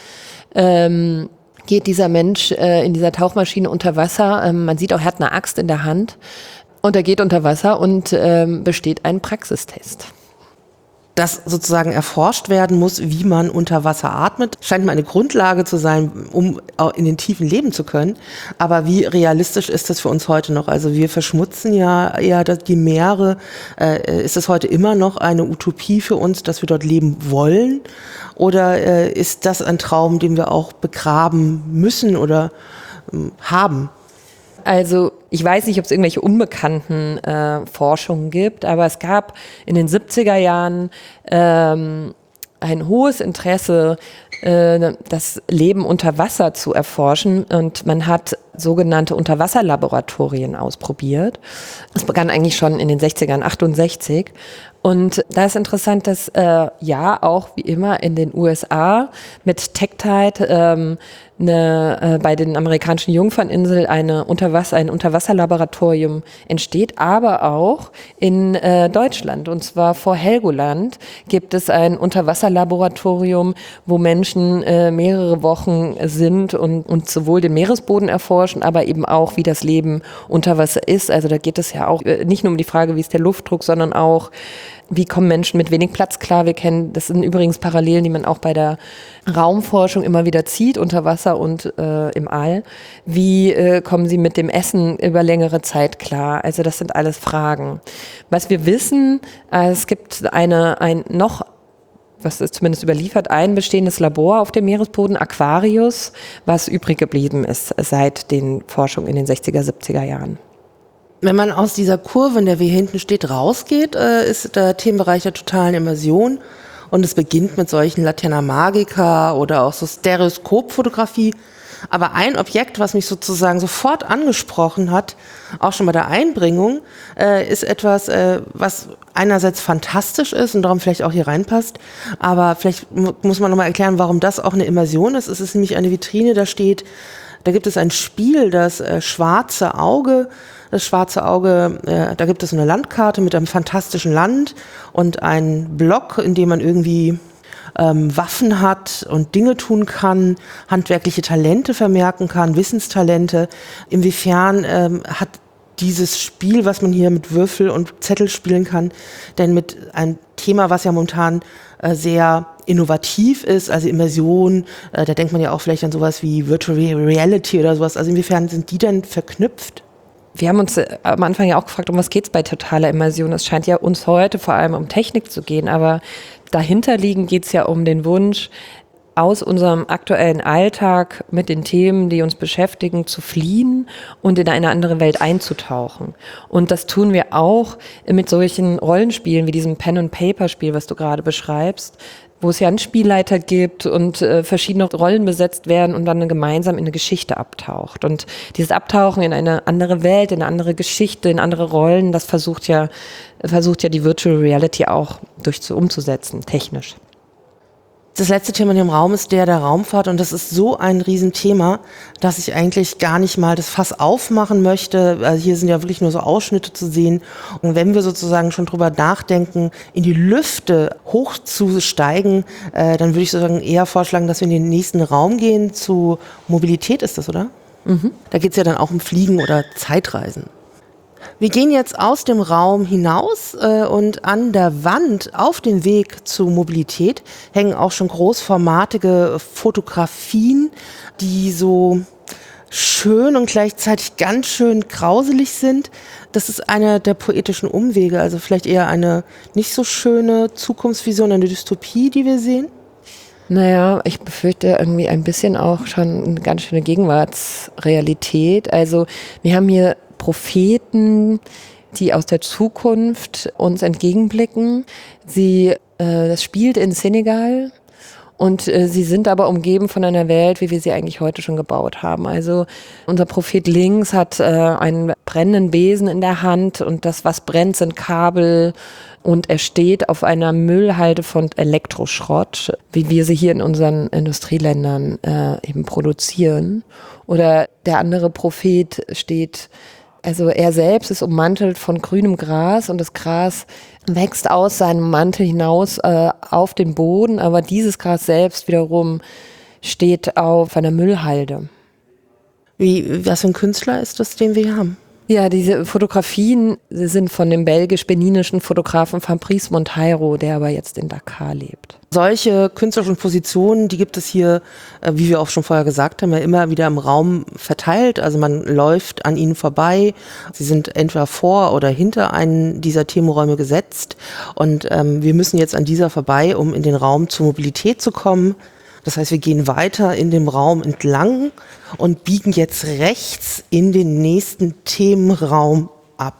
ähm, geht dieser Mensch äh, in dieser Tauchmaschine unter Wasser. Ähm, man sieht auch, er hat eine Axt in der Hand. Und er geht unter Wasser und ähm, besteht einen Praxistest. Dass sozusagen erforscht werden muss, wie man unter Wasser atmet, scheint mir eine Grundlage zu sein, um in den Tiefen leben zu können. Aber wie realistisch ist das für uns heute noch? Also wir verschmutzen ja eher die Meere. Äh, ist es heute immer noch eine Utopie für uns, dass wir dort leben wollen? Oder äh, ist das ein Traum, den wir auch begraben müssen oder äh, haben? Also ich weiß nicht, ob es irgendwelche unbekannten äh, Forschungen gibt, aber es gab in den siebziger Jahren ähm, ein hohes Interesse, äh, das Leben unter Wasser zu erforschen und man hat sogenannte Unterwasserlaboratorien ausprobiert. Das begann eigentlich schon in den sechzigern, achtundsechzig. Und da ist interessant, dass äh, ja auch wie immer in den U S A mit Tektide ähm, eine, äh, bei den amerikanischen Jungferninseln eine Unterwasser, ein Unterwasserlaboratorium entsteht, aber auch in äh, Deutschland. Und zwar vor Helgoland gibt es ein Unterwasserlaboratorium, wo Menschen äh, mehrere Wochen sind und, und sowohl den Meeresboden erforschen, aber eben auch, wie das Leben unter Wasser ist. Also da geht es ja auch äh, nicht nur um die Frage, wie ist der Luftdruck, sondern auch, wie kommen Menschen mit wenig Platz klar? Wir kennen, das sind übrigens Parallelen, die man auch bei der Raumforschung immer wieder zieht, unter Wasser und äh, im All. Wie äh, kommen sie mit dem Essen über längere Zeit klar? Also das sind alles Fragen. Was wir wissen, äh, es gibt eine, ein noch was ist zumindest überliefert, ein bestehendes Labor auf dem Meeresboden, Aquarius, was übrig geblieben ist seit den Forschungen in den sechziger, siebziger Jahren. Wenn man aus dieser Kurve, in der wir hier hinten steht, rausgeht, äh, ist der Themenbereich der totalen Immersion. Und es beginnt mit solchen Laterna Magica oder auch so Stereoskopfotografie. Aber ein Objekt, was mich sozusagen sofort angesprochen hat, auch schon bei der Einbringung, äh, ist etwas, äh, was einerseits fantastisch ist und darum vielleicht auch hier reinpasst. Aber vielleicht m- muss man nochmal erklären, warum das auch eine Immersion ist. Es ist nämlich eine Vitrine, da steht, da gibt es ein Spiel, das äh, schwarze Auge. Das schwarze Auge, äh, da gibt es eine Landkarte mit einem fantastischen Land und einen Block, in dem man irgendwie ähm, Waffen hat und Dinge tun kann, handwerkliche Talente vermerken kann, Wissenstalente. Inwiefern ähm, hat dieses Spiel, was man hier mit Würfel und Zettel spielen kann, denn mit einem Thema, was ja momentan äh, sehr innovativ ist, also Immersion, äh, da denkt man ja auch vielleicht an sowas wie Virtual Reality oder sowas. Also inwiefern sind die denn verknüpft? Wir haben uns am Anfang ja auch gefragt, um was geht es bei totaler Immersion? Es scheint ja uns heute vor allem um Technik zu gehen, aber dahinterliegend geht es ja um den Wunsch, aus unserem aktuellen Alltag mit den Themen, die uns beschäftigen, zu fliehen und in eine andere Welt einzutauchen. Und das tun wir auch mit solchen Rollenspielen wie diesem Pen-and-Paper-Spiel, was du gerade beschreibst, wo es ja einen Spielleiter gibt und äh, verschiedene Rollen besetzt werden und dann gemeinsam in eine Geschichte abtaucht. Und dieses Abtauchen in eine andere Welt, in eine andere Geschichte, in andere Rollen, das versucht ja, versucht ja die Virtual Reality auch durch zu, umzusetzen, technisch. Das letzte Thema in dem Raum ist der der Raumfahrt und das ist so ein Riesenthema, dass ich eigentlich gar nicht mal das Fass aufmachen möchte. Also hier sind ja wirklich nur so Ausschnitte zu sehen. Und wenn wir sozusagen schon drüber nachdenken, in die Lüfte hochzusteigen, äh, dann würde ich sozusagen eher vorschlagen, dass wir in den nächsten Raum gehen. Zu Mobilität ist das, oder? Mhm. Da geht es ja dann auch um Fliegen oder Zeitreisen. Wir gehen jetzt aus dem Raum hinaus äh, und an der Wand auf dem Weg zur Mobilität hängen auch schon großformatige Fotografien, die so schön und gleichzeitig ganz schön grauselig sind. Das ist einer der poetischen Umwege, also vielleicht eher eine nicht so schöne Zukunftsvision, eine Dystopie, die wir sehen. Naja, ich befürchte irgendwie ein bisschen auch schon eine ganz schöne Gegenwartsrealität. Also wir haben hier Propheten, die aus der Zukunft uns entgegenblicken. Sie, äh, das spielt in Senegal und äh, sie sind aber umgeben von einer Welt, wie wir sie eigentlich heute schon gebaut haben. Also unser Prophet links hat äh, einen brennenden Besen in der Hand und das, was brennt, sind Kabel und er steht auf einer Müllhalde von Elektroschrott, wie wir sie hier in unseren Industrieländern äh, eben produzieren. Oder der andere Prophet steht, also er selbst ist ummantelt von grünem Gras und das Gras wächst aus seinem Mantel hinaus äh, auf den Boden, aber dieses Gras selbst wiederum steht auf einer Müllhalde. Wie, was für ein Künstler ist das, den wir hier haben? Ja, diese Fotografien sind von dem belgisch-beninischen Fotografen Fabrice Monteiro, der aber jetzt in Dakar lebt. Solche künstlerischen Positionen, die gibt es hier, wie wir auch schon vorher gesagt haben, ja immer wieder im Raum verteilt. Also man läuft an ihnen vorbei. Sie sind entweder vor oder hinter einen dieser Themenräume gesetzt. Und ähm, wir müssen jetzt an dieser vorbei, um in den Raum zur Mobilität zu kommen. Das heißt, wir gehen weiter in dem Raum entlang und biegen jetzt rechts in den nächsten Themenraum ab.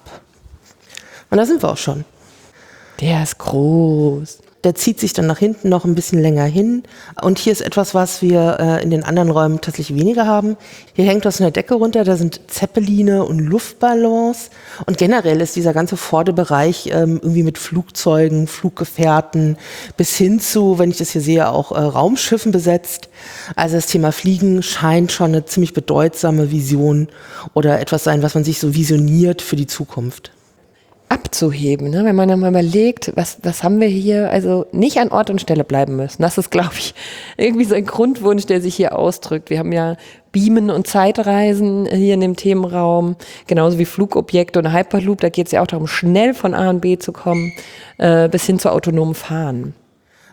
Und da sind wir auch schon. Der ist groß. Der zieht sich dann nach hinten noch ein bisschen länger hin. Und hier ist etwas, was wir äh, in den anderen Räumen tatsächlich weniger haben. Hier hängt was von der Decke runter, da sind Zeppeline und Luftballons. Und generell ist dieser ganze Vorderbereich ähm, irgendwie mit Flugzeugen, Fluggefährten bis hin zu, wenn ich das hier sehe, auch äh, Raumschiffen besetzt. Also das Thema Fliegen scheint schon eine ziemlich bedeutsame Vision oder etwas sein, was man sich so visioniert für die Zukunft. Abzuheben, ne? Wenn man dann mal überlegt, was, was haben wir hier, also nicht an Ort und Stelle bleiben müssen. Das ist, glaube ich, irgendwie so ein Grundwunsch, der sich hier ausdrückt. Wir haben ja Beamen und Zeitreisen hier in dem Themenraum, genauso wie Flugobjekte und Hyperloop. Da geht es ja auch darum, schnell von A und B zu kommen, äh, bis hin zu autonomem Fahren.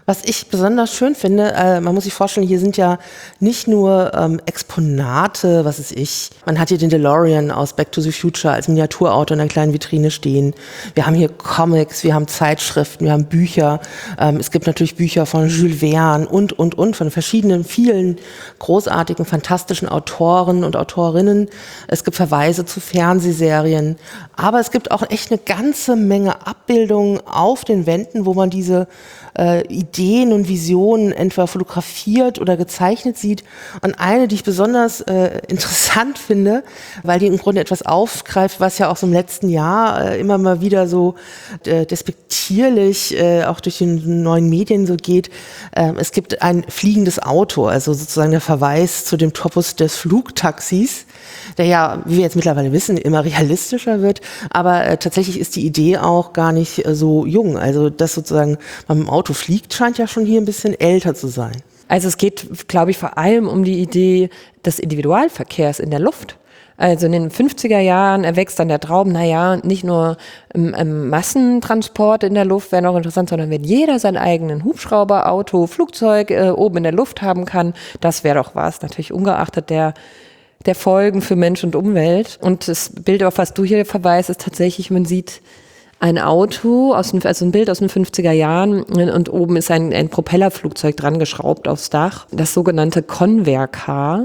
Was ich besonders schön finde, äh, man muss sich vorstellen, hier sind ja nicht nur ähm, Exponate, was weiß ich, man hat hier den DeLorean aus Back to the Future als Miniaturauto in einer kleinen Vitrine stehen. Wir haben hier Comics, wir haben Zeitschriften, wir haben Bücher. Ähm, es gibt natürlich Bücher von Jules Verne und, und, und, von verschiedenen, vielen großartigen, fantastischen Autoren und Autorinnen. Es gibt Verweise zu Fernsehserien. Aber es gibt auch echt eine ganze Menge Abbildungen auf den Wänden, wo man diese äh, Ideen und Visionen entweder fotografiert oder gezeichnet sieht. Und eine, die ich besonders äh, interessant finde, weil die im Grunde etwas aufgreift, was ja auch so im letzten Jahr äh, immer mal wieder so äh, despektierlich äh, auch durch die neuen Medien so geht. Äh, es gibt ein fliegendes Auto, also sozusagen der Verweis zu dem Topos des Flugtaxis, der ja, wie wir jetzt mittlerweile wissen, immer realistischer wird. Aber äh, tatsächlich ist die Idee auch gar nicht äh, so jung. Also das sozusagen man mit dem Auto fliegt, scheint ja schon hier ein bisschen älter zu sein. Also es geht, glaube ich, vor allem um die Idee des Individualverkehrs in der Luft. Also in den fünfziger Jahren erwächst dann der Traum, naja, nicht nur im, im Massentransport in der Luft wäre noch interessant, sondern wenn jeder seinen eigenen Hubschrauber, Auto, Flugzeug äh, oben in der Luft haben kann, das wäre doch was. Natürlich ungeachtet der der Folgen für Mensch und Umwelt. Und das Bild, auf was du hier verweist, ist tatsächlich, man sieht ein Auto, aus den, also ein Bild aus den fünfziger Jahren und oben ist ein, ein Propellerflugzeug dran geschraubt aufs Dach, das sogenannte Convair Car.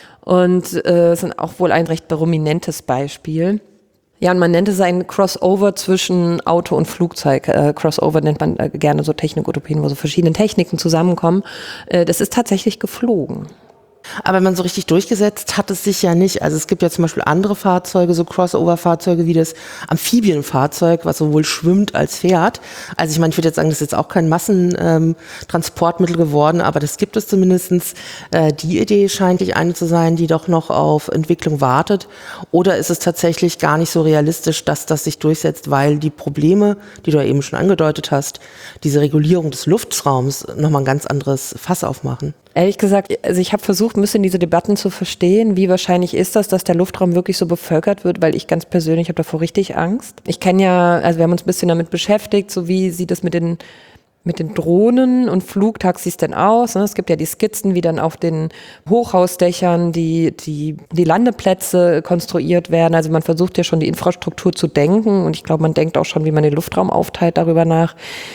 Und äh, ist auch wohl ein recht prominentes Beispiel. Ja, und man nennt es ein Crossover zwischen Auto und Flugzeug. Äh, Crossover nennt man äh, gerne so Technikutopien, wo so verschiedene Techniken zusammenkommen. Äh, das ist tatsächlich geflogen. Aber man so richtig durchgesetzt hat es sich ja nicht. Also es gibt ja zum Beispiel andere Fahrzeuge, so Crossover-Fahrzeuge wie das Amphibienfahrzeug, was sowohl schwimmt als fährt. Also ich meine, ich würde jetzt sagen, das ist jetzt auch kein Massentransportmittel ähm, geworden, aber das gibt es zumindestens. Äh, die Idee scheint nicht eine zu sein, die doch noch auf Entwicklung wartet. Oder ist es tatsächlich gar nicht so realistisch, dass das sich durchsetzt, weil die Probleme, die du ja eben schon angedeutet hast, diese Regulierung des Luftraums nochmal ein ganz anderes Fass aufmachen? Ehrlich gesagt, also ich habe versucht, ein bisschen diese Debatten zu verstehen. Wie wahrscheinlich ist das, dass der Luftraum wirklich so bevölkert wird? Weil ich ganz persönlich habe davor richtig Angst. Ich kenne ja, also wir haben uns ein bisschen damit beschäftigt, so wie sieht es mit den mit den Drohnen und Flugtaxis denn aus? Es gibt ja die Skizzen, wie dann auf den Hochhausdächern die, die, die Landeplätze konstruiert werden. Also man versucht ja schon die Infrastruktur zu denken und ich glaube, man denkt auch schon, wie man den Luftraum aufteilt, darüber nach.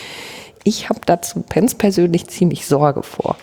Ich habe dazu ganz persönlich ziemlich Sorge vor.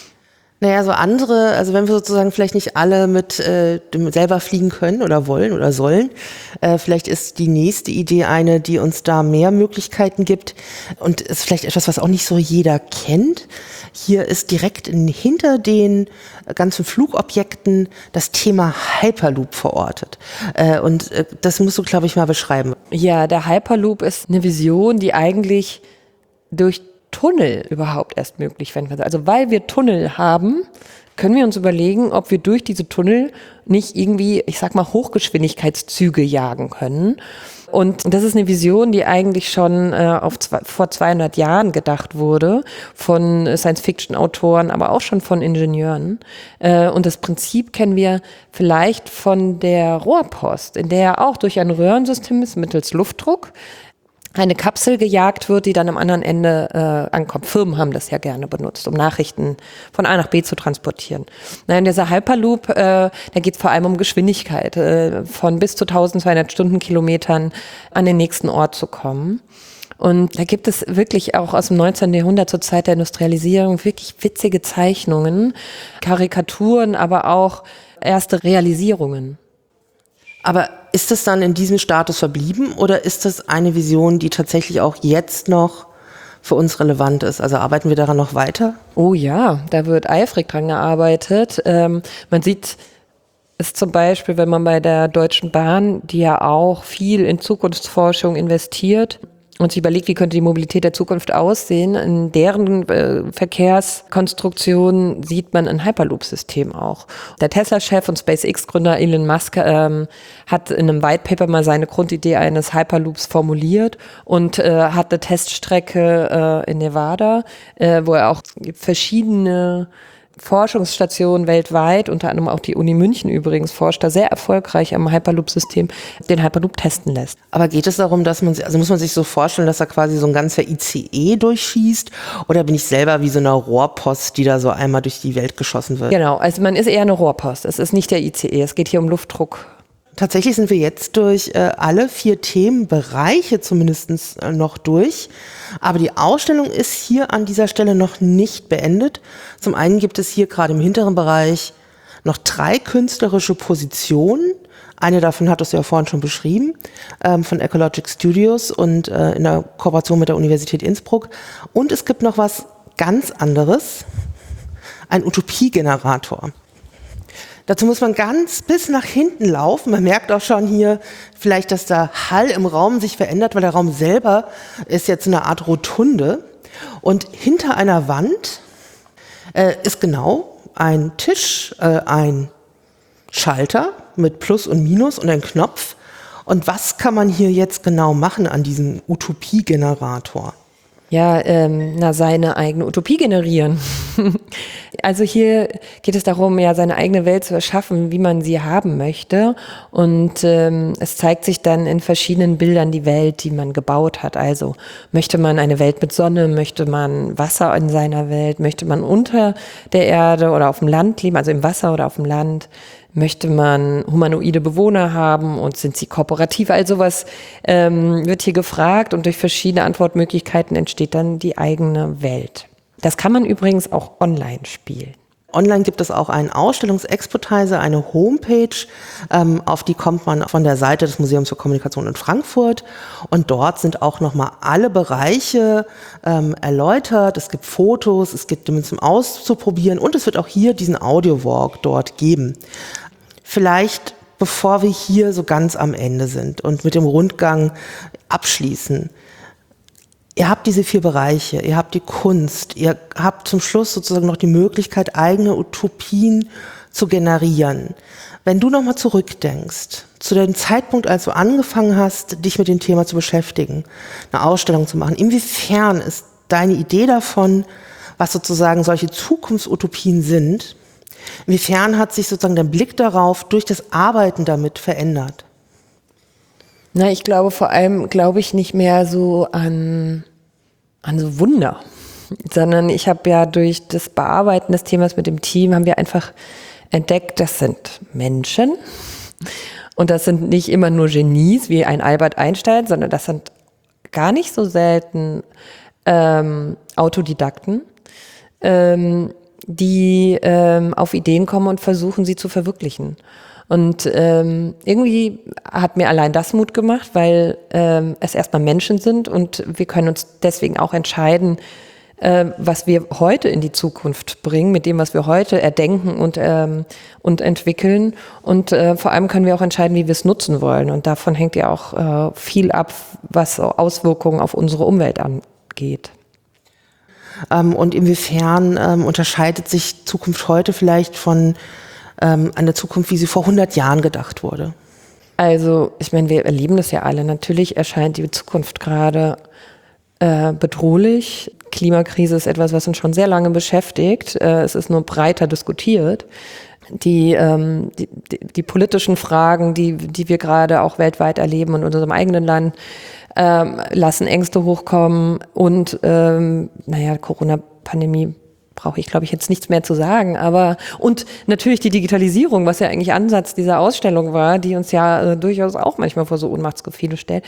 Naja, so andere, also wenn wir sozusagen vielleicht nicht alle mit äh, dem selber fliegen können oder wollen oder sollen, äh, vielleicht ist die nächste Idee eine, die uns da mehr Möglichkeiten gibt und ist vielleicht etwas, was auch nicht so jeder kennt. Hier ist direkt in, hinter den ganzen Flugobjekten das Thema Hyperloop verortet. Äh, und äh, das musst du, glaube ich, mal beschreiben. Ja, der Hyperloop ist eine Vision, die eigentlich durch Tunnel überhaupt erst möglich werden kann. Also weil wir Tunnel haben, können wir uns überlegen, ob wir durch diese Tunnel nicht irgendwie, ich sag mal, Hochgeschwindigkeitszüge jagen können. Und das ist eine Vision, die eigentlich schon äh, auf zwei, vor zweihundert Jahren gedacht wurde, von Science-Fiction-Autoren, aber auch schon von Ingenieuren. Äh, und das Prinzip kennen wir vielleicht von der Rohrpost, in der auch durch ein Röhrensystem ist mittels Luftdruck eine Kapsel gejagt wird, die dann am anderen Ende äh, ankommt. Firmen haben das ja gerne benutzt, um Nachrichten von A nach B zu transportieren. Na, in dieser Hyperloop, äh, da geht es vor allem um Geschwindigkeit, äh, von bis zu zwölfhundert Stundenkilometern an den nächsten Ort zu kommen. Und da gibt es wirklich auch aus dem neunzehnten Jahrhundert zur Zeit der Industrialisierung wirklich witzige Zeichnungen, Karikaturen, aber auch erste Realisierungen. Aber ist das dann in diesem Status verblieben oder ist das eine Vision, die tatsächlich auch jetzt noch für uns relevant ist? Also arbeiten wir daran noch weiter? Oh ja, da wird eifrig dran gearbeitet. Ähm, man sieht es zum Beispiel, wenn man bei der Deutschen Bahn, die ja auch viel in Zukunftsforschung investiert und sich überlegt, wie könnte die Mobilität der Zukunft aussehen, in deren äh, Verkehrskonstruktion sieht man ein Hyperloop-System auch. Der Tesla-Chef und SpaceX-Gründer Elon Musk ähm, hat in einem White Paper mal seine Grundidee eines Hyperloops formuliert und äh, hat eine Teststrecke äh, in Nevada, äh, wo er auch verschiedene Forschungsstationen weltweit, unter anderem auch die Uni München übrigens, forscht da sehr erfolgreich am Hyperloop-System, den Hyperloop testen lässt. Aber geht es darum, dass man, also muss man sich so vorstellen, dass da quasi so ein ganzer I C E durchschießt, oder bin ich selber wie so eine Rohrpost, die da so einmal durch die Welt geschossen wird? Genau, also man ist eher eine Rohrpost, es ist nicht der I C E, es geht hier um Luftdruck. Tatsächlich sind wir jetzt durch äh, alle vier Themenbereiche zumindest äh, noch durch. Aber die Ausstellung ist hier an dieser Stelle noch nicht beendet. Zum einen gibt es hier gerade im hinteren Bereich noch drei künstlerische Positionen. Eine davon hattest du ja vorhin schon beschrieben, ähm, von Ecologic Studios und äh, in der Kooperation mit der Universität Innsbruck. Und es gibt noch was ganz anderes, ein Utopiegenerator. Dazu muss man ganz bis nach hinten laufen. Man merkt auch schon hier vielleicht, dass der Hall im Raum sich verändert, weil der Raum selber ist jetzt eine Art Rotunde. Und hinter einer Wand äh, ist genau ein Tisch, äh, ein Schalter mit Plus und Minus und ein Knopf. Und was kann man hier jetzt genau machen an diesem Utopiegenerator? Ja, ähm, na, seine eigene Utopie generieren. Also hier geht es darum, ja, seine eigene Welt zu erschaffen, wie man sie haben möchte. Und ähm, es zeigt sich dann in verschiedenen Bildern die Welt, die man gebaut hat. Also möchte man eine Welt mit Sonne, möchte man Wasser in seiner Welt, möchte man unter der Erde oder auf dem Land leben, also im Wasser oder auf dem Land. Möchte man humanoide Bewohner haben und sind sie kooperativ? All sowas ähm, wird hier gefragt und durch verschiedene Antwortmöglichkeiten entsteht dann die eigene Welt. Das kann man übrigens auch online spielen. Online gibt es auch einen Ausstellungsexportizer, eine Homepage, ähm, auf die kommt man von der Seite des Museums für Kommunikation in Frankfurt, und dort sind auch nochmal alle Bereiche ähm, erläutert. Es gibt Fotos, es gibt Dinge zum Auszuprobieren, und es wird auch hier diesen Audio-Walk dort geben. Vielleicht, bevor wir hier so ganz am Ende sind und mit dem Rundgang abschließen: Ihr habt diese vier Bereiche, ihr habt die Kunst, ihr habt zum Schluss sozusagen noch die Möglichkeit, eigene Utopien zu generieren. Wenn du nochmal zurückdenkst, zu dem Zeitpunkt, als du angefangen hast, dich mit dem Thema zu beschäftigen, eine Ausstellung zu machen, inwiefern ist deine Idee davon, was sozusagen solche Zukunftsutopien sind, inwiefern hat sich sozusagen der Blick darauf durch das Arbeiten damit verändert? Na, ich glaube vor allem, glaube ich nicht mehr so an, an so Wunder, sondern ich habe ja durch das Bearbeiten des Themas mit dem Team, haben wir einfach entdeckt, das sind Menschen, und das sind nicht immer nur Genies wie ein Albert Einstein, sondern das sind gar nicht so selten ähm, Autodidakten, ähm, die ähm, auf Ideen kommen und versuchen, sie zu verwirklichen. Und ähm, irgendwie hat mir allein das Mut gemacht, weil ähm, es erstmal Menschen sind, und wir können uns deswegen auch entscheiden, äh, was wir heute in die Zukunft bringen, mit dem, was wir heute erdenken und, ähm, und entwickeln. Und äh, vor allem können wir auch entscheiden, wie wir es nutzen wollen. Und davon hängt ja auch äh, viel ab, was Auswirkungen auf unsere Umwelt angeht. Ähm, und inwiefern ähm, unterscheidet sich Zukunft heute vielleicht von ähm, an der Zukunft, wie sie vor hundert Jahren gedacht wurde? Also, ich meine, wir erleben das ja alle. Natürlich erscheint die Zukunft gerade äh, bedrohlich. Klimakrise ist etwas, was uns schon sehr lange beschäftigt. Äh, es ist nur breiter diskutiert. Die, ähm, die, die, die politischen Fragen, die, die wir gerade auch weltweit erleben und in unserem eigenen Land, ähm, lassen Ängste hochkommen. Und ähm, naja, Corona-Pandemie brauche ich, glaube ich, jetzt nichts mehr zu sagen. Aber und natürlich die Digitalisierung, was ja eigentlich Ansatz dieser Ausstellung war, die uns ja äh, durchaus auch manchmal vor so Ohnmachtsgefühle stellt.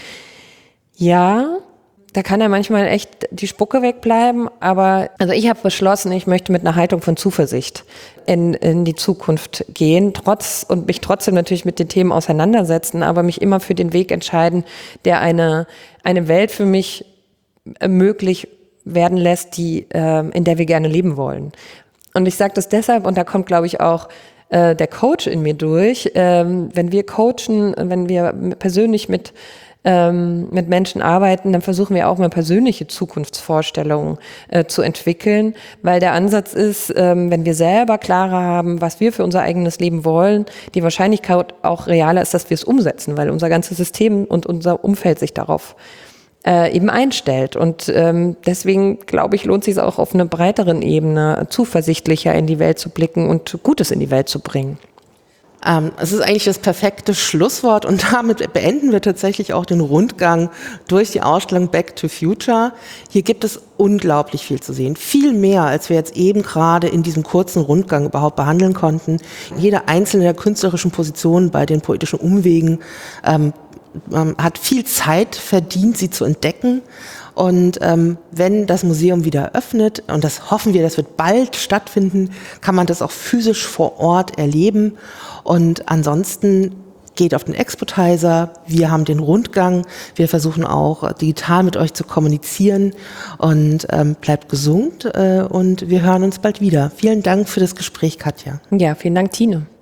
Ja, da kann ja manchmal echt die Spucke wegbleiben, aber also ich habe beschlossen, ich möchte mit einer Haltung von Zuversicht in, in die Zukunft gehen, trotz und mich trotzdem natürlich mit den Themen auseinandersetzen, aber mich immer für den Weg entscheiden, der eine eine Welt für mich möglich werden lässt, die äh, in der wir gerne leben wollen. Und ich sage das deshalb, und da kommt, glaube ich, auch äh, der Coach in mir durch. Ähm, wenn wir coachen, wenn wir persönlich mit ähm, mit Menschen arbeiten, dann versuchen wir auch mal persönliche Zukunftsvorstellungen äh, zu entwickeln, weil der Ansatz ist, ähm, wenn wir selber klarer haben, was wir für unser eigenes Leben wollen, die Wahrscheinlichkeit auch realer ist, dass wir es umsetzen, weil unser ganzes System und unser Umfeld sich darauf äh, eben einstellt. Und ähm, deswegen, glaube ich, lohnt es sich auch auf einer breiteren Ebene zuversichtlicher in die Welt zu blicken und Gutes in die Welt zu bringen. Ähm, es ist eigentlich das perfekte Schlusswort und damit beenden wir tatsächlich auch den Rundgang durch die Ausstellung Back to Future. Hier gibt es unglaublich viel zu sehen. Viel mehr, als wir jetzt eben gerade in diesem kurzen Rundgang überhaupt behandeln konnten. Jede einzelne der künstlerischen Positionen bei den poetischen Umwegen ähm, ähm, hat viel Zeit verdient, sie zu entdecken. Und ähm, wenn das Museum wieder öffnet, und das hoffen wir, das wird bald stattfinden, kann man das auch physisch vor Ort erleben. Und ansonsten geht auf den Expotizer, wir haben den Rundgang, wir versuchen auch digital mit euch zu kommunizieren und ähm, bleibt gesund äh, und wir hören uns bald wieder. Vielen Dank für das Gespräch, Katja. Ja, vielen Dank, Tine.